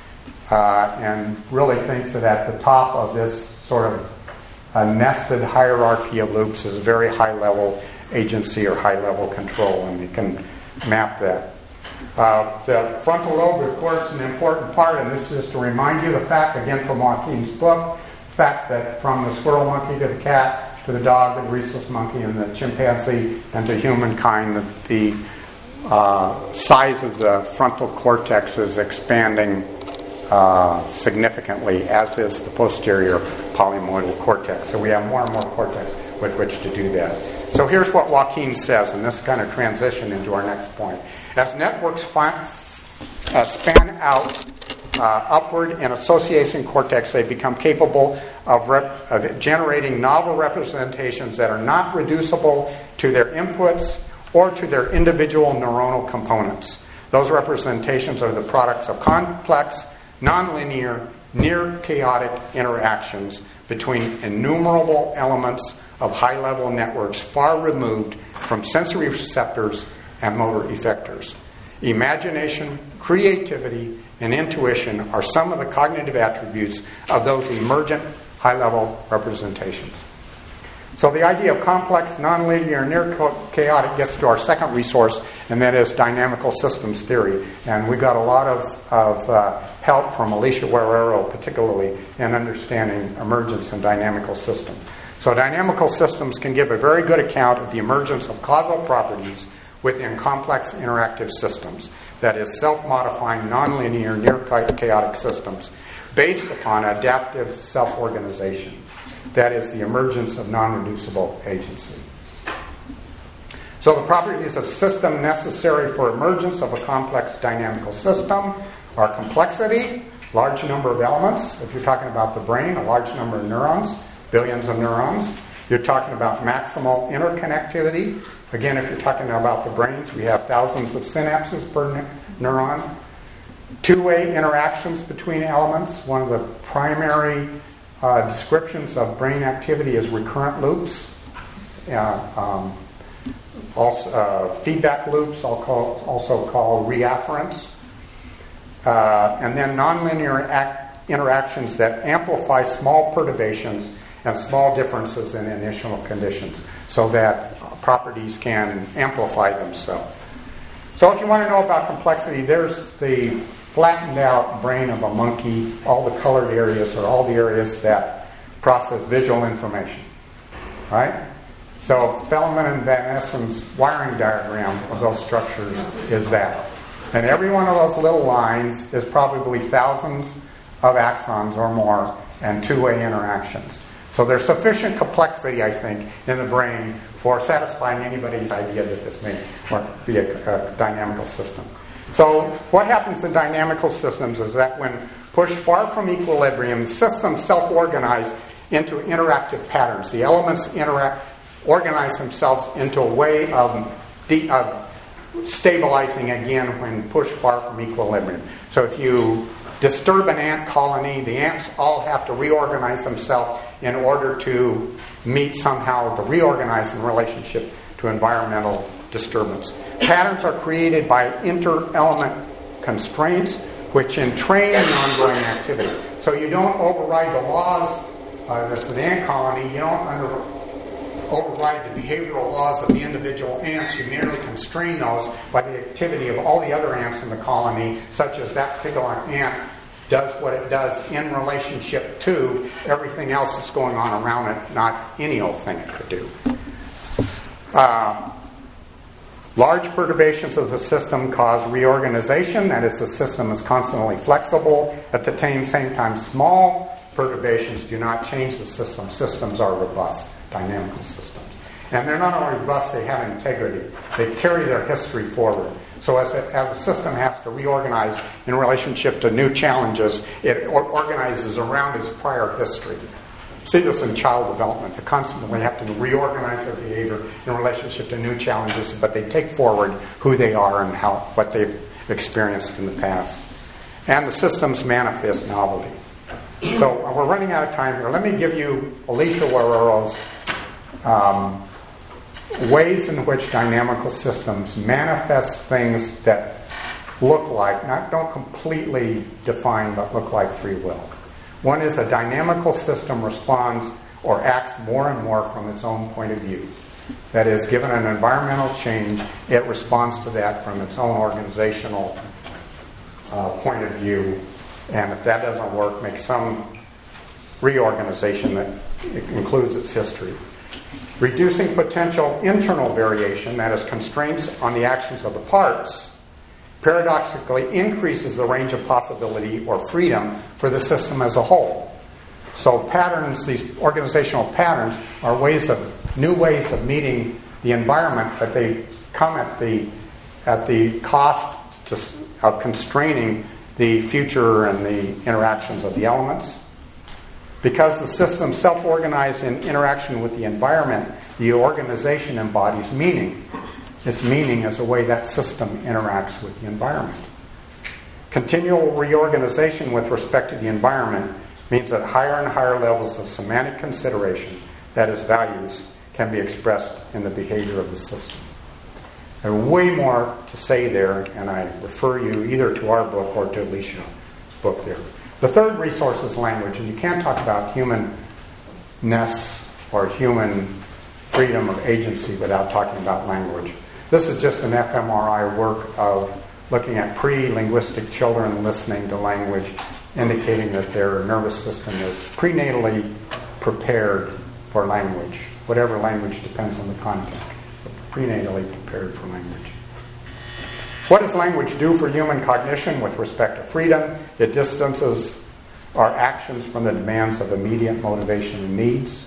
Speaker 2: and really thinks that at the top of this sort of nested hierarchy of loops is very high-level agency or high-level control, and you can map that. The frontal lobe, of course, is an important part, and this is to remind you the fact, again from Joaquin's book, the fact that from the squirrel monkey to the cat, to the dog, the rhesus monkey, and the chimpanzee, and to humankind, the size of the frontal cortex is expanding significantly, as is the posterior polymodal cortex. So we have more and more cortex with which to do that. So here's what Joaquin says, and this kind of transition into our next point. As networks span out upward in association cortex, they become capable of generating novel representations that are not reducible to their inputs or to their individual neuronal components. Those representations are the products of complex, nonlinear, near chaotic interactions between innumerable elements of high-level networks far removed from sensory receptors and motor effectors. Imagination, creativity, and intuition are some of the cognitive attributes of those emergent high-level representations. So the idea of complex, nonlinear, near chaotic gets to our second resource, and that is dynamical systems theory. And we got a lot of help from Alicia Guerrero, particularly, in understanding emergence and dynamical systems. So dynamical systems can give a very good account of the emergence of causal properties within complex interactive systems, that is, self-modifying, nonlinear, near chaotic systems, based upon adaptive self-organization. That is the emergence of non-reducible agency. So the properties of system necessary for emergence of a complex dynamical system are complexity, large number of elements. If you're talking about the brain, a large number of neurons, billions of neurons. You're talking about maximal interconnectivity. Again, if you're talking about the brains, we have thousands of synapses per neuron. Two-way interactions between elements. One of the primary descriptions of brain activity is recurrent loops. Also, feedback loops, also called reafferents. And then nonlinear interactions that amplify small perturbations and small differences in initial conditions so that properties can amplify themselves. So if you want to know about complexity, there's the flattened out brain of a monkey. All the colored areas are all the areas that process visual information. Right? So Feldman and Van Essen's wiring diagram of those structures is that. And every one of those little lines is probably thousands of axons or more and two-way interactions. So there's sufficient complexity, I think, in the brain for satisfying anybody's idea that this may be a dynamical system. So what happens in dynamical systems is that when pushed far from equilibrium, the systems self-organize into interactive patterns. The elements organize themselves into a way of stabilizing again when pushed far from equilibrium. So if you disturb an ant colony, the ants all have to reorganize themselves in order to meet somehow the reorganizing relationship to environmental disturbance. Patterns are created by inter-element constraints which entrain the ongoing activity. So you don't override the laws. There's an ant colony. You don't override the behavioral laws of the individual ants. You merely constrain those by the activity of all the other ants in the colony, such as that particular ant does what it does in relationship to everything else that's going on around it, not any old thing it could do. Large perturbations of the system cause reorganization. That is, the system is constantly flexible. At the same time, small perturbations do not change the system. Systems are robust, dynamical systems. And they're not only robust, they have integrity. They carry their history forward. So as a system has to reorganize in relationship to new challenges, it organizes around its prior history. See this in child development. They constantly have to reorganize their behavior in relationship to new challenges, but they take forward who they are and what they've experienced in the past. And the systems manifest novelty. So we're running out of time here. Let me give you Alicia Guerrero's ways in which dynamical systems manifest things that look like, don't completely define, but look like free will. One is a dynamical system responds or acts more and more from its own point of view. That is, given an environmental change, it responds to that from its own organizational point of view. And if that doesn't work, make some reorganization that includes its history. Reducing potential internal variation, that is, constraints on the actions of the parts, paradoxically increases the range of possibility or freedom for the system as a whole. So patterns, these organizational patterns, are new ways of meeting the environment, but they come at the cost of constraining the future and the interactions of the elements. Because the systems self-organize in interaction with the environment, the organization embodies meaning. Its meaning is the way that system interacts with the environment. Continual reorganization with respect to the environment means that higher and higher levels of semantic consideration, that is, values, can be expressed in the behavior of the system. There's way more to say there, and I refer you either to our book or to Alicia's book there. The third resource is language, and you can't talk about humanness or human freedom of agency without talking about language. This is just an fMRI work of looking at pre-linguistic children listening to language, indicating that their nervous system is prenatally prepared for language. Whatever language depends on the content, but prenatally prepared for language. What does language do for human cognition with respect to freedom? It distances our actions from the demands of immediate motivation and needs.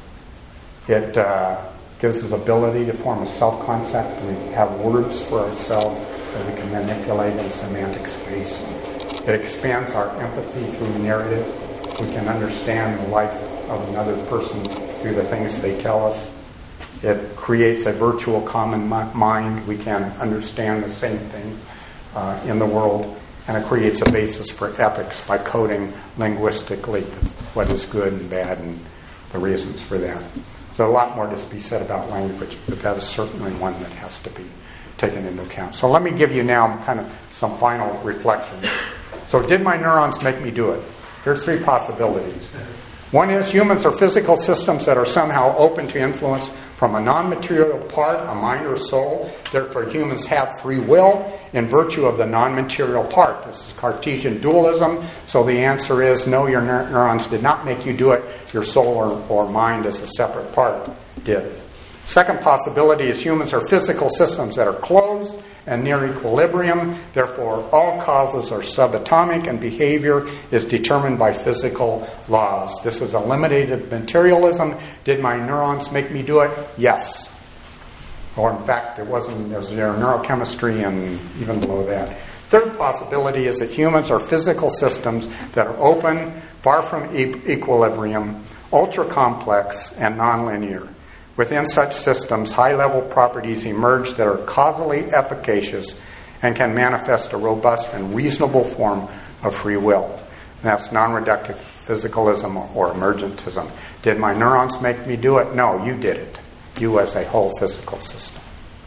Speaker 2: It gives us ability to form a self-concept. We have words for ourselves that we can manipulate in semantic space. It expands our empathy through narrative. We can understand the life of another person through the things they tell us. It creates a virtual common mind. We can understand the same thing in the world. And it creates a basis for ethics by coding linguistically what is good and bad and the reasons for that. So a lot more to be said about language, but that is certainly one that has to be taken into account. So let me give you now kind of some final reflections. So did my neurons make me do it? Here's three possibilities. One is humans are physical systems that are somehow open to influence from a non-material part, a mind or soul. Therefore, humans have free will in virtue of the non-material part. This is Cartesian dualism. So the answer is no, your neurons did not make you do it. Your soul or mind as a separate part did. Second possibility is humans are physical systems that are closed and near equilibrium. Therefore, all causes are subatomic and behavior is determined by physical laws. This is eliminated materialism. Did my neurons make me do it? Yes. Or in fact, there was neurochemistry and even below that. Third possibility is that humans are physical systems that are open, far from equilibrium, ultra-complex, and nonlinear. Within such systems, high-level properties emerge that are causally efficacious and can manifest a robust and reasonable form of free will. And that's non-reductive physicalism or emergentism. Did my neurons make me do it? No, you did it. You as a whole physical system.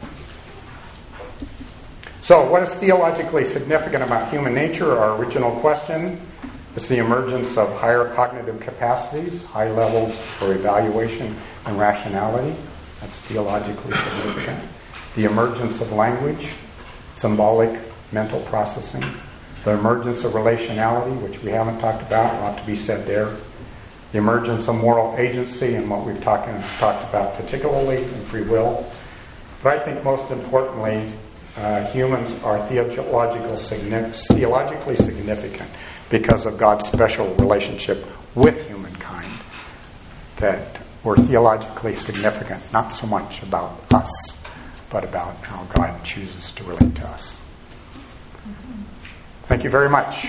Speaker 2: So, what is theologically significant about human nature? Our original question. It's the emergence of higher cognitive capacities, high levels for evaluation and rationality. That's theologically significant. The emergence of language, symbolic mental processing. The emergence of relationality, which we haven't talked about, a lot to be said there. The emergence of moral agency and what we've talked about particularly in free will. But I think most importantly, humans are theologically significant because of God's special relationship with humankind. That we're theologically significant, not so much about us, but about how God chooses to relate to us. Thank you very much.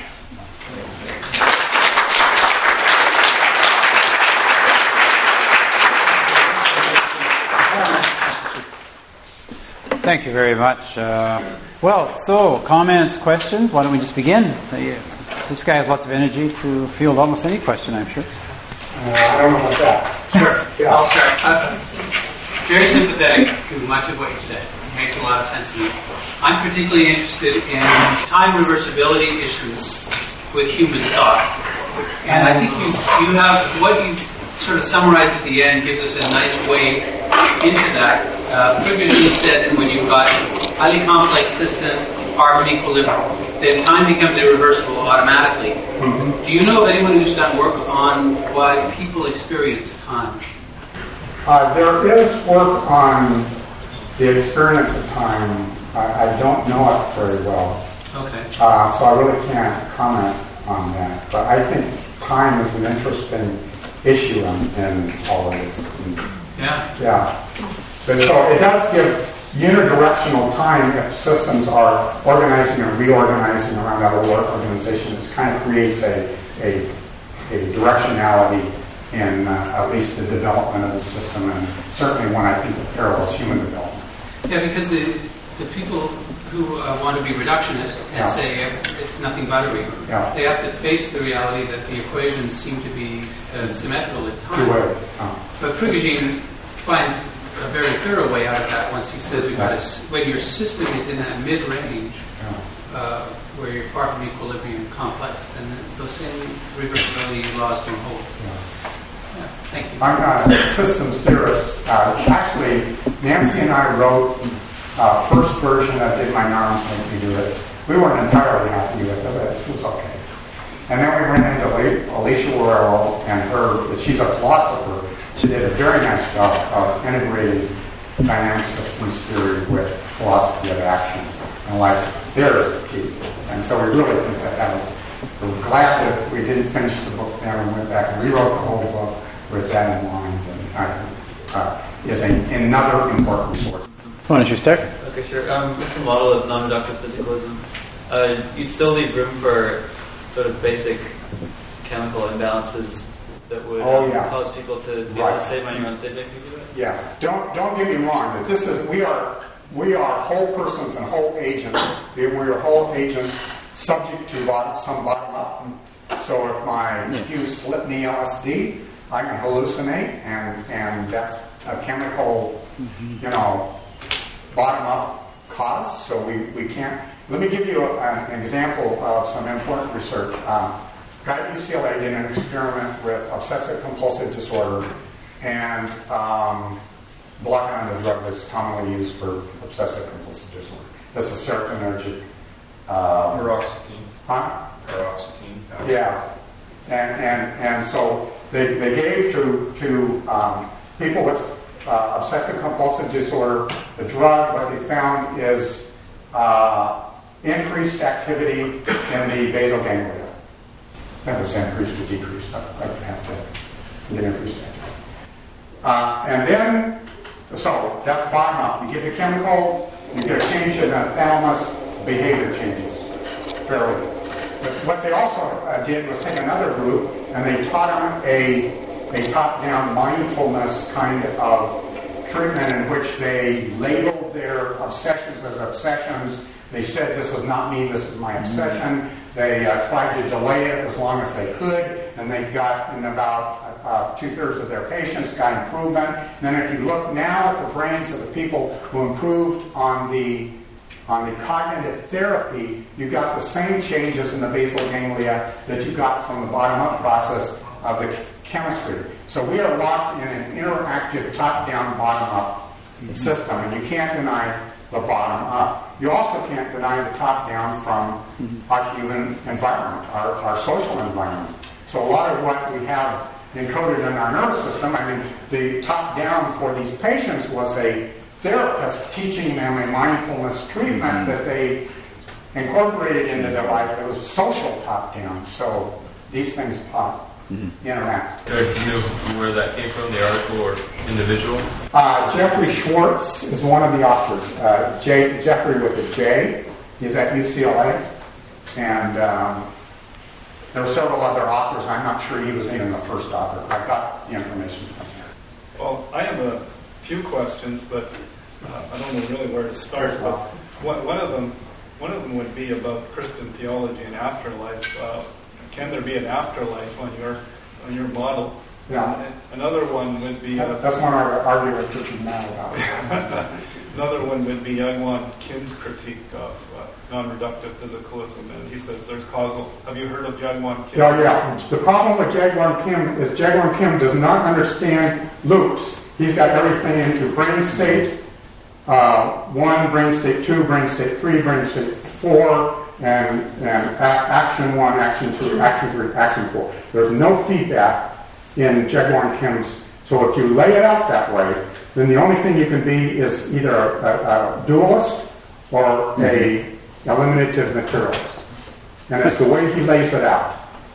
Speaker 1: Thank you very much. So comments, questions? Why don't we just begin? This guy has lots of energy to field almost any question, I'm sure.
Speaker 2: I don't know about that.
Speaker 3: Sure. Yeah. I'll start. Very sympathetic to much of what you said. It makes a lot of sense to me. I'm particularly interested in time reversibility issues with human thought. And I think you have what you sort of summarized at the end gives us a nice way into that. Previously said that when you've got highly complex system, far from equilibrium, then time becomes irreversible automatically. Mm-hmm. Do you know of anyone who's done work on why people experience time?
Speaker 2: There is work on the experience of time. I don't know it very well.
Speaker 3: Okay.
Speaker 2: So I really can't comment on that. But I think time is an interesting issue in all of this. Yeah. But so it does give unidirectional time if systems are organizing and reorganizing around that whole organization. It kind of creates a directionality in at least the development of the system, and certainly one I think that parallels human development.
Speaker 3: Yeah, because the people who want to be reductionist and say it's nothing but a real, they have to face the reality that the equations seem to be symmetrical at times. But Prigogine finds a very thorough way out of that once he says when your system is in that mid-range where you're far from equilibrium complex, then those same reversibility laws don't hold. Thank you.
Speaker 2: I'm not a systems theorist. Actually, Nancy and I wrote first version of Did My Neurons Make Me Do It? We weren't entirely happy with it, but it was okay. And then we ran into Alicia Worrell and she's a philosopher. She did a very nice job of integrating dynamic systems theory with philosophy of action. And there's the key. And so we really think that was, we're glad that we didn't finish the book there and went back and rewrote the whole book with that in mind. And is another important source.
Speaker 1: Why don't you start?
Speaker 4: Okay, sure. With the model of non-reductive physicalism, you'd still leave room for sort of basic chemical imbalances that would cause people to feel to say my neurons did make me do it.
Speaker 2: Yeah. Don't get me wrong, but this is we are whole persons and whole agents. We are whole agents subject to some bottom up. So if you slip me LSD, I can hallucinate, and that's a chemical, bottom up cause. So we can't. Let me give you an example of some important research. guy at UCLA did an experiment with obsessive-compulsive disorder and Blockanon, the drug that's commonly used for obsessive-compulsive disorder. That's a serotonergic.
Speaker 5: Paroxetine.
Speaker 2: Huh?
Speaker 5: Paroxetine.
Speaker 2: Yeah. And so they gave to people with obsessive-compulsive disorder the drug. What they found is increased activity in the basal ganglia. That was increased or decreased. I would have to get increased activity. And then, so that's bottom up. You give the chemical, you get a change in the thalamus, behavior changes fairly. But what they also did was take another group and they taught them a top-down mindfulness kind of treatment in which they labeled their obsessions as obsessions. They said, this is not me, this is my obsession. They tried to delay it as long as they could, and they got, in about 2/3 of their patients, got improvement. And then if you look now at the brains of the people who improved on the cognitive therapy, you got the same changes in the basal ganglia that you got from the bottom-up process of the chemistry. So we are locked in an interactive top-down, bottom-up system, and you can't deny the bottom-up. You also can't deny the top-down from our human environment, our social environment. So a lot of what we have encoded in our nervous system, I mean, the top-down for these patients was a therapist teaching them a mindfulness treatment that they incorporated into their life. It was social top-down. So these things interact.
Speaker 5: Are you familiar with where that came from, the article or individual?
Speaker 2: Jeffrey Schwartz is one of the authors. Jeffrey with a J. He's at UCLA. And there were several other authors. I'm not sure he was even the first author. I got the information from him.
Speaker 6: Well, I have a few questions, but I don't know really where to start. But one of them would be about Christian theology and afterlife. Can there be an afterlife on your model?
Speaker 2: Yeah.
Speaker 6: Another one would be...
Speaker 2: that's one I argue with Christian now about.
Speaker 6: Another one would be Jaegwon Kim's critique of non-reductive physicalism, and he says there's causal... Have you heard of Jaegwon Kim?
Speaker 2: Oh, yeah. The problem with Jaegwon Kim is Jaegwon Kim does not understand loops. He's got everything into brain state 1, brain state 2, brain state 3, brain state 4, and action 1, action 2, action 3, action 4. There's no feedback in Jaegwon Kim's. So if you lay it out that way, then the only thing you can be is either a dualist or a eliminative materialist. And it's the way he lays it out.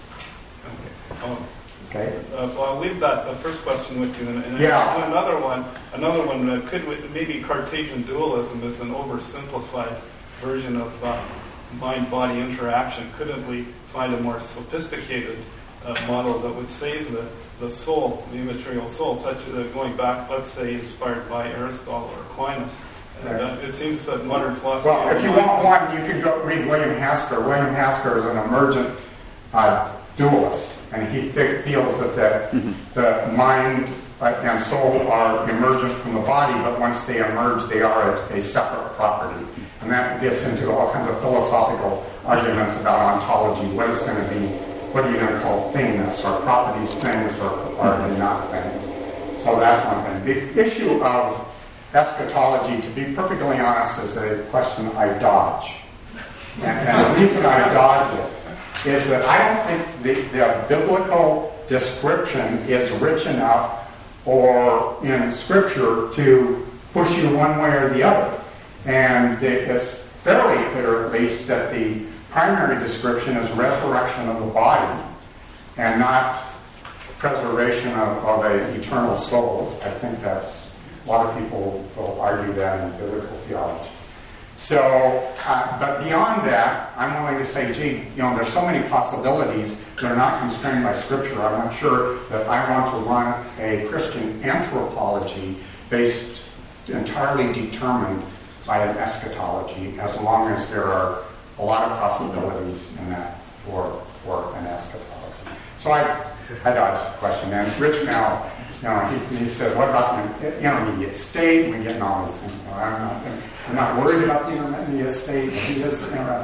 Speaker 2: Okay.
Speaker 6: Well, I'll leave the first question with you. And another one could maybe Cartesian dualism is an oversimplified version of mind-body interaction. Couldn't we find a more sophisticated model that would save the soul, the immaterial soul, such as going back, let's say, inspired by Aristotle or Aquinas? And it seems that modern philosophy...
Speaker 2: Well, if you want one, you can go read William Hasker. William Hasker is an emergent dualist, and he feels that the mind and soul are emergent from the body, but once they emerge, they are a separate property. And that gets into all kinds of philosophical arguments about ontology. What is going to be, what are you going to call thingness? Are properties things, or are they not things? So that's one thing. The issue of eschatology, to be perfectly honest, is a question I dodge. And the reason I dodge it is that I don't think the biblical description is rich enough or in Scripture to push you one way or the other. And it's fairly clear, at least, that the primary description is resurrection of the body and not preservation of an eternal soul. I think that's, a lot of people will argue that in biblical theology. So, but beyond that, I'm willing to say, there's so many possibilities that are not constrained by Scripture. I'm not sure that I want to run a Christian anthropology based, entirely determined by an eschatology, as long as there are a lot of possibilities in that for an eschatology. So I dodged the question. And Rich now, he said, what about the intermediate state? We get all these things. I'm not worried about the intermediate state. He is,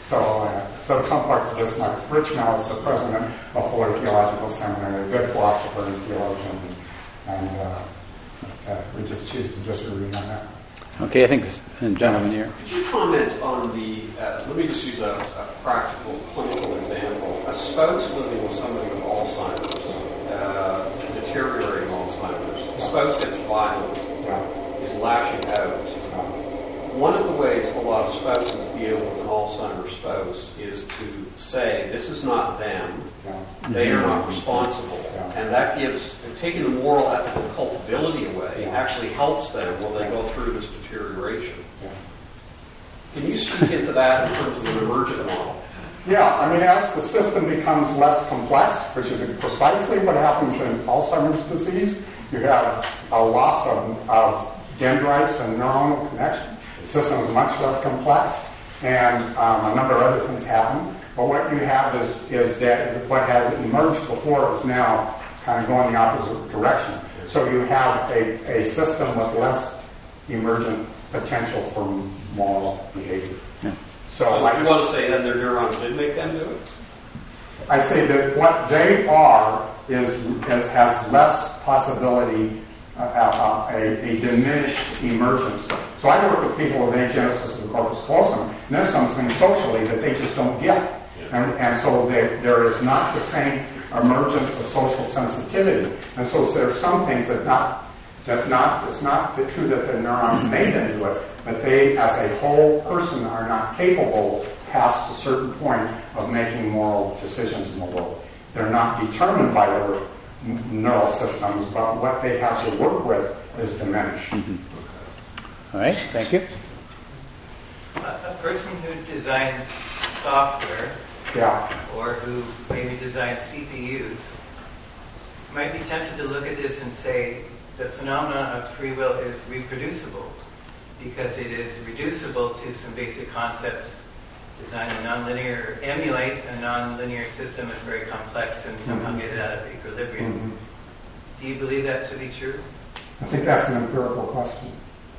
Speaker 2: So some parts of this, like Rich Mell is the president of Fuller Theological Seminary, a good philosopher and theologian, and we just choose to disagree on that.
Speaker 1: Okay, I think the gentleman here.
Speaker 7: Could you comment on the, let me just use a practical, clinical example. A spouse living with somebody with Alzheimer's, deteriorating Alzheimer's. The spouse gets violent, is lashing out. One of the ways a lot of spouses deal with an Alzheimer's spouse is to say, this is not them, they are not responsible. And that gives, taking the moral, ethical culpability away, actually helps them while they go through this deterioration. Can you speak into that in terms of an emergent model?
Speaker 2: Yeah, I mean, as the system becomes less complex, which is precisely what happens in Alzheimer's disease, you have a loss of dendrites and neuronal connections. The system is much less complex, and a number of other things happen. But what you have is that what has emerged before is now kind of going the opposite direction. So you have a system with less emergent potential for moral behavior.
Speaker 7: Yeah. So what you want to say then their neurons did make them do it?
Speaker 2: I say that what they are has less possibility, a diminished emergence. So I work with people with agenesis of the corpus callosum, and there's something socially that they just don't get. And so there is not the same emergence of social sensitivity. And so there are some things it's not true that the neurons made them do it, but they, as a whole person, are not capable past a certain point of making moral decisions in the world. They're not determined by their neural systems, but what they have to work with is diminished.
Speaker 1: Mm-hmm. All right, thank you.
Speaker 8: A person who designs software, or who maybe designs CPUs, might be tempted to look at this and say the phenomenon of free will is reproducible because it is reducible to some basic concepts. Design a nonlinear, emulate a nonlinear system is very complex and somehow get it out of equilibrium. Mm-hmm. Do you believe that to be true?
Speaker 2: I think that's an empirical question.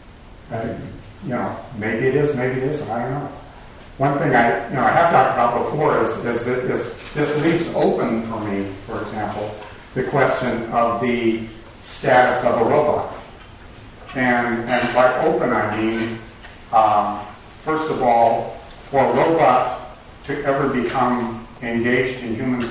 Speaker 2: Maybe it is, maybe it isn't. I don't know. One thing I have talked about before is that this leaves open for me, for example, the question of the status of a robot. And by open I mean, first of all, for a robot to ever become engaged in human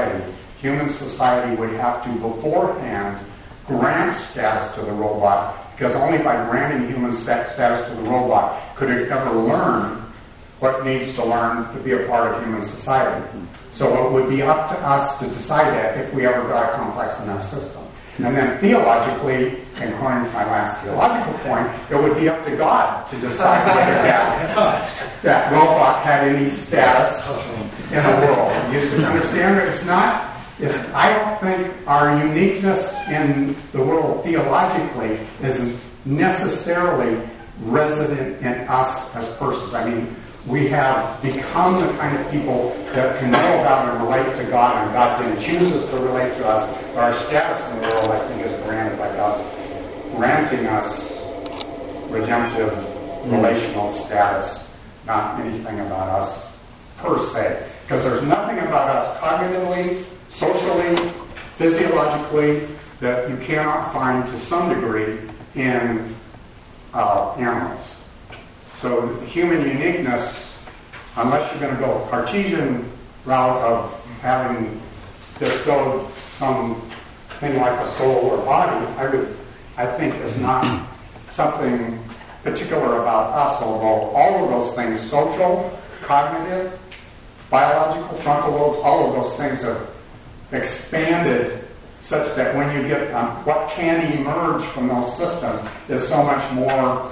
Speaker 2: society would have to beforehand grant status to the robot, because only by granting human status to the robot could it ever learn what it needs to learn to be a part of human society. So it would be up to us to decide that if we ever got a complex enough system. And then theologically, and according to my last theological point, it would be up to God to decide whether that robot had any status in the world. You understand that it's not. I don't think our uniqueness in the world theologically is necessarily resident in us as persons. I mean, we have become the kind of people that can know about and relate to God, and God then chooses to relate to us. Our status in the world, I think, is granted by God's granting us redemptive relational status, not anything about us per se. Because there's nothing about us cognitively, socially, physiologically that you cannot find to some degree in animals. So human uniqueness, unless you're going to go a Cartesian route of having bestowed something like a soul or body, I think is not something particular about us, although all of those things, social, cognitive, biological, frontal lobes, all of those things have expanded such that when you get what can emerge from those systems is so much more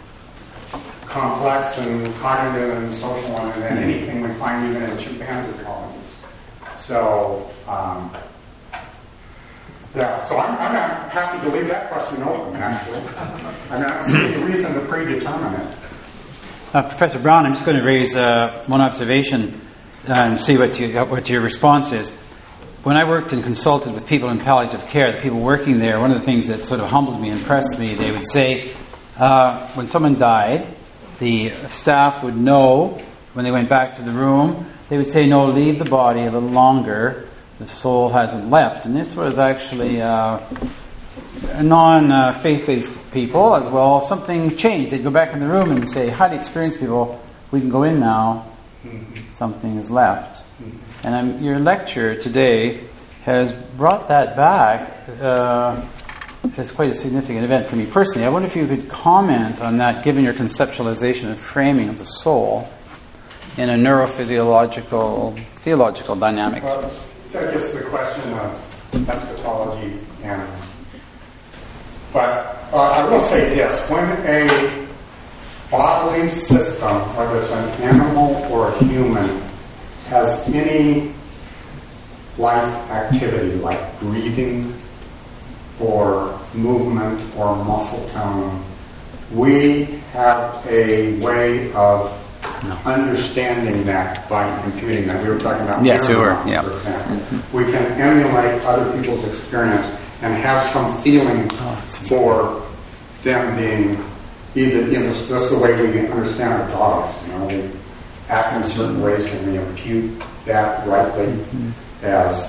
Speaker 2: complex and cognitive and social than anything we find even in chimpanzee colonies. So, so I'm not happy to leave that question open, actually. I don't see any reason to predetermine it.
Speaker 1: Professor Brown, I'm just going to raise one observation and see what your response is. When I worked and consulted with people in palliative care, the people working there, one of the things that sort of humbled me, impressed me, they would say, when someone died, the staff would know when they went back to the room, they would say, no, leave the body a little longer. The soul hasn't left. And this was actually non-faith-based people as well. Something changed. They'd go back in the room and say, highly experienced people, we can go in now. Something is left. And your lecture today has brought that back. It's quite a significant event for me personally. I wonder if you could comment on that, given your conceptualization and framing of the soul in a neurophysiological, theological dynamic.
Speaker 2: Well, that gets the question of eschatology. But I will say this. When a bodily system, whether it's an animal or a human, has any life activity like breathing or movement or muscle tone, we have a way of understanding that by computing that. We were talking about
Speaker 1: yes,
Speaker 2: for example. We can emulate other people's experience and have some feeling for them being either, that's the way we understand our dogs. They act in certain ways and we impute that rightly as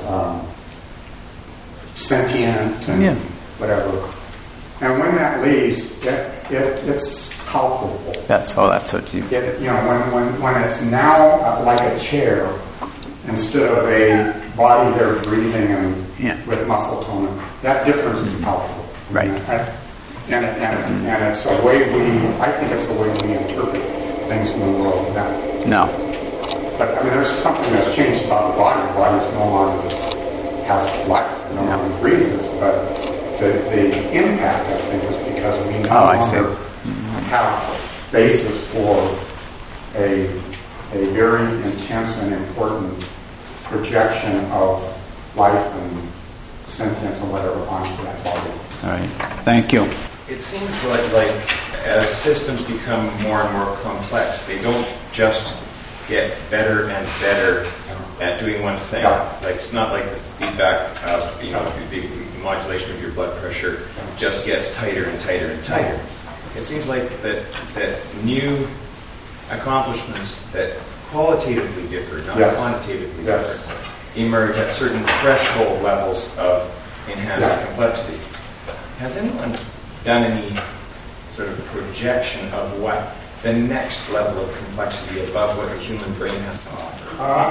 Speaker 2: sentient and whatever. And when that leaves, it's palpable.
Speaker 1: That's what you...
Speaker 2: When it's now like a chair, instead of a body there breathing and with muscle tone, that difference is palpable.
Speaker 1: Right.
Speaker 2: And it's a way I think it's a way we interpret things in the world. But there's something that's changed about the body. The body no longer has life, no longer breathes, but the impact, I think, is because we no longer have basis for a very intense and important projection of life and sentience and whatever onto that body.
Speaker 1: All right. Thank you.
Speaker 9: It seems like as systems become more and more complex, they don't just get better and better at doing one thing. Like it's not like the feedback of the modulation of your blood pressure just gets tighter and tighter and tighter. It seems like that new accomplishments that qualitatively differ, not quantitatively differ, emerge at certain threshold levels of enhanced complexity. Has anyone done any sort of projection of what the next level of complexity above what a human brain has to offer?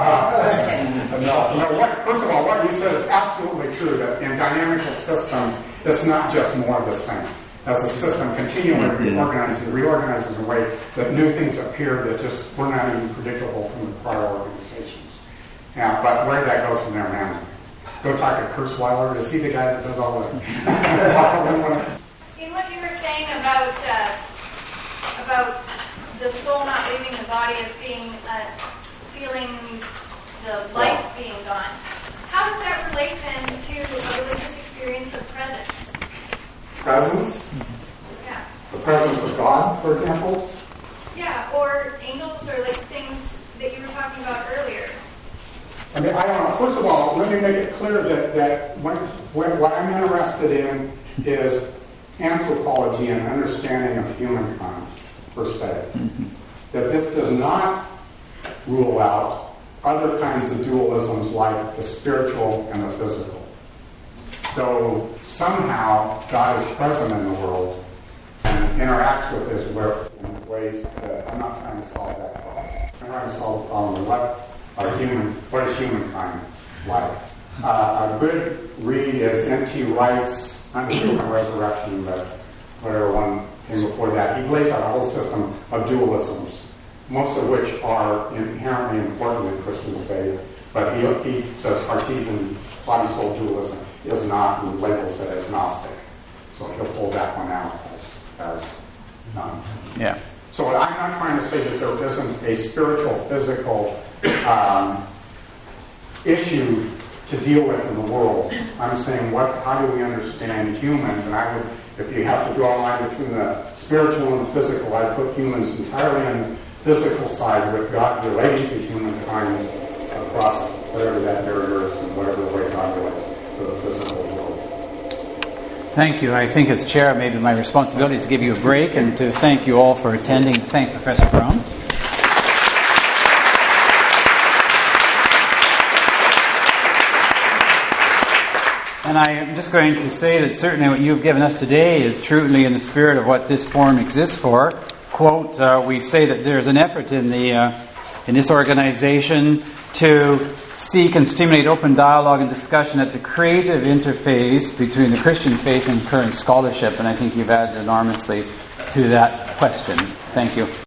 Speaker 2: First of all, what you said is absolutely true, that in dynamical systems, it's not just more of the same. As the system continually reorganizes in a way that new things appear that just were not even predictable from the prior organizations. But where that goes from there, man? Go talk to Kurzweiler. Is he the guy that does all the...
Speaker 10: In what you were saying about the soul not leaving the body as being feeling the life being gone, how does that relate then to a religious experience of presence?
Speaker 2: Presence?
Speaker 10: Yeah.
Speaker 2: The presence of God, for example?
Speaker 10: Yeah, or angels or things that you were talking about earlier.
Speaker 2: I don't know. First of all, let me make it clear that what I'm interested in is anthropology and understanding of humankind, per se. That this does not rule out other kinds of dualisms like the spiritual and the physical. So somehow God is present in the world and interacts with his work in ways that I'm not trying to solve that problem. I'm trying to solve the problem of what is humankind like. A good read is N.T. Wright's Unhuman Resurrection, but whatever one came before that. He lays out a whole system of dualisms, most of which are inherently important in Christian faith, but he says Cartesian body-soul dualism is not, and labels it as Gnostic. So he'll pull that one out as
Speaker 1: yeah.
Speaker 2: So I'm not trying to say that there isn't a spiritual, physical issue to deal with in the world. I'm saying, how do we understand humans? And if you have to draw a line between the spiritual and the physical, I'd put humans entirely on the physical side, with God relating to humankind across whatever that barrier is and whatever the way God relates to the physical world.
Speaker 1: Thank you. I think as chair, maybe my responsibility is to give you a break and to thank you all for attending. Thank Professor Brown. And I am just going to say that certainly what you've given us today is truly in the spirit of what this forum exists for. Quote, we say that there's an effort in this organization to seek and stimulate open dialogue and discussion at the creative interface between the Christian faith and current scholarship. And I think you've added enormously to that question. Thank you.